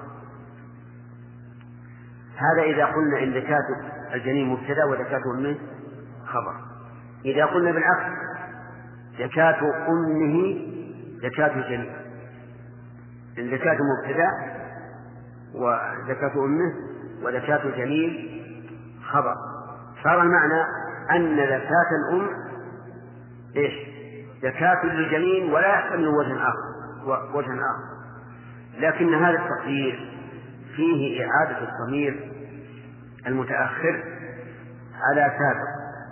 هذا إذا قلنا إن زكاة الجنين مبتدأ وزكاة أمه خبر. إذا قلنا بالعكس زكاة أمه زكاة الجنين، إن زكاة مبتدأ وزكاة أمه وزكاة الجنين خبر، صار المعنى أن زكاة الأم زكاة للجنين ولا يحتمل وجه آخر. لكن هذا التقدير فيه إعادة الضمير المتأخر على سابق،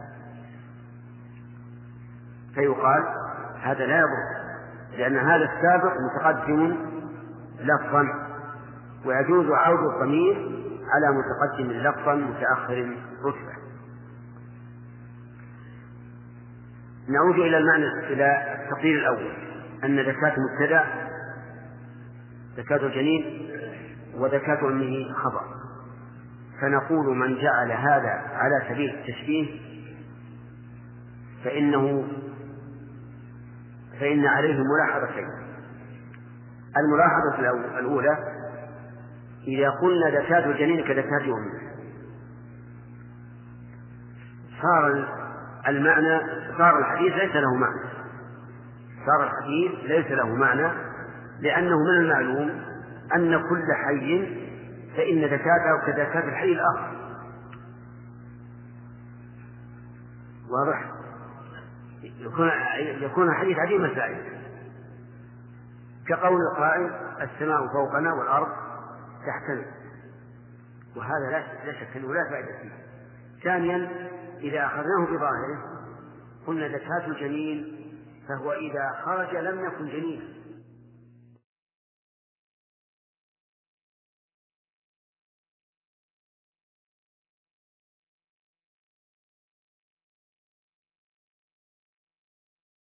فيقال هذا لا يضر، لأن هذا السابق متقدم لفظا، ويجوز عود الضمير على متقدم لفظا متأخر رتبة. نعود إلى التقدير الأول: أن زكاة مبتدأ زكاة الجنين وزكاة أمه خبر. فنقول من جعل هذا على سبيل التشبيه فإن عليه ملاحظتين. الملاحظة الأولى: إذا قلنا زكاة الجنين كزكاة أمه صار الحديث ليس له معنى، لأنه من المعلوم أن كل حي فإن زكاته كزكاة الحي الآخر. واضح؟ يكون الحديث عديم مسائل، كقول القائل السماء فوقنا والأرض تحتنا، وهذا لا شك أنه لا فائدة فيه. ثانيا: إذا أخذناه بظاهره قلنا زكاة الجنين فهو إذا خرج لم يكن جنينا،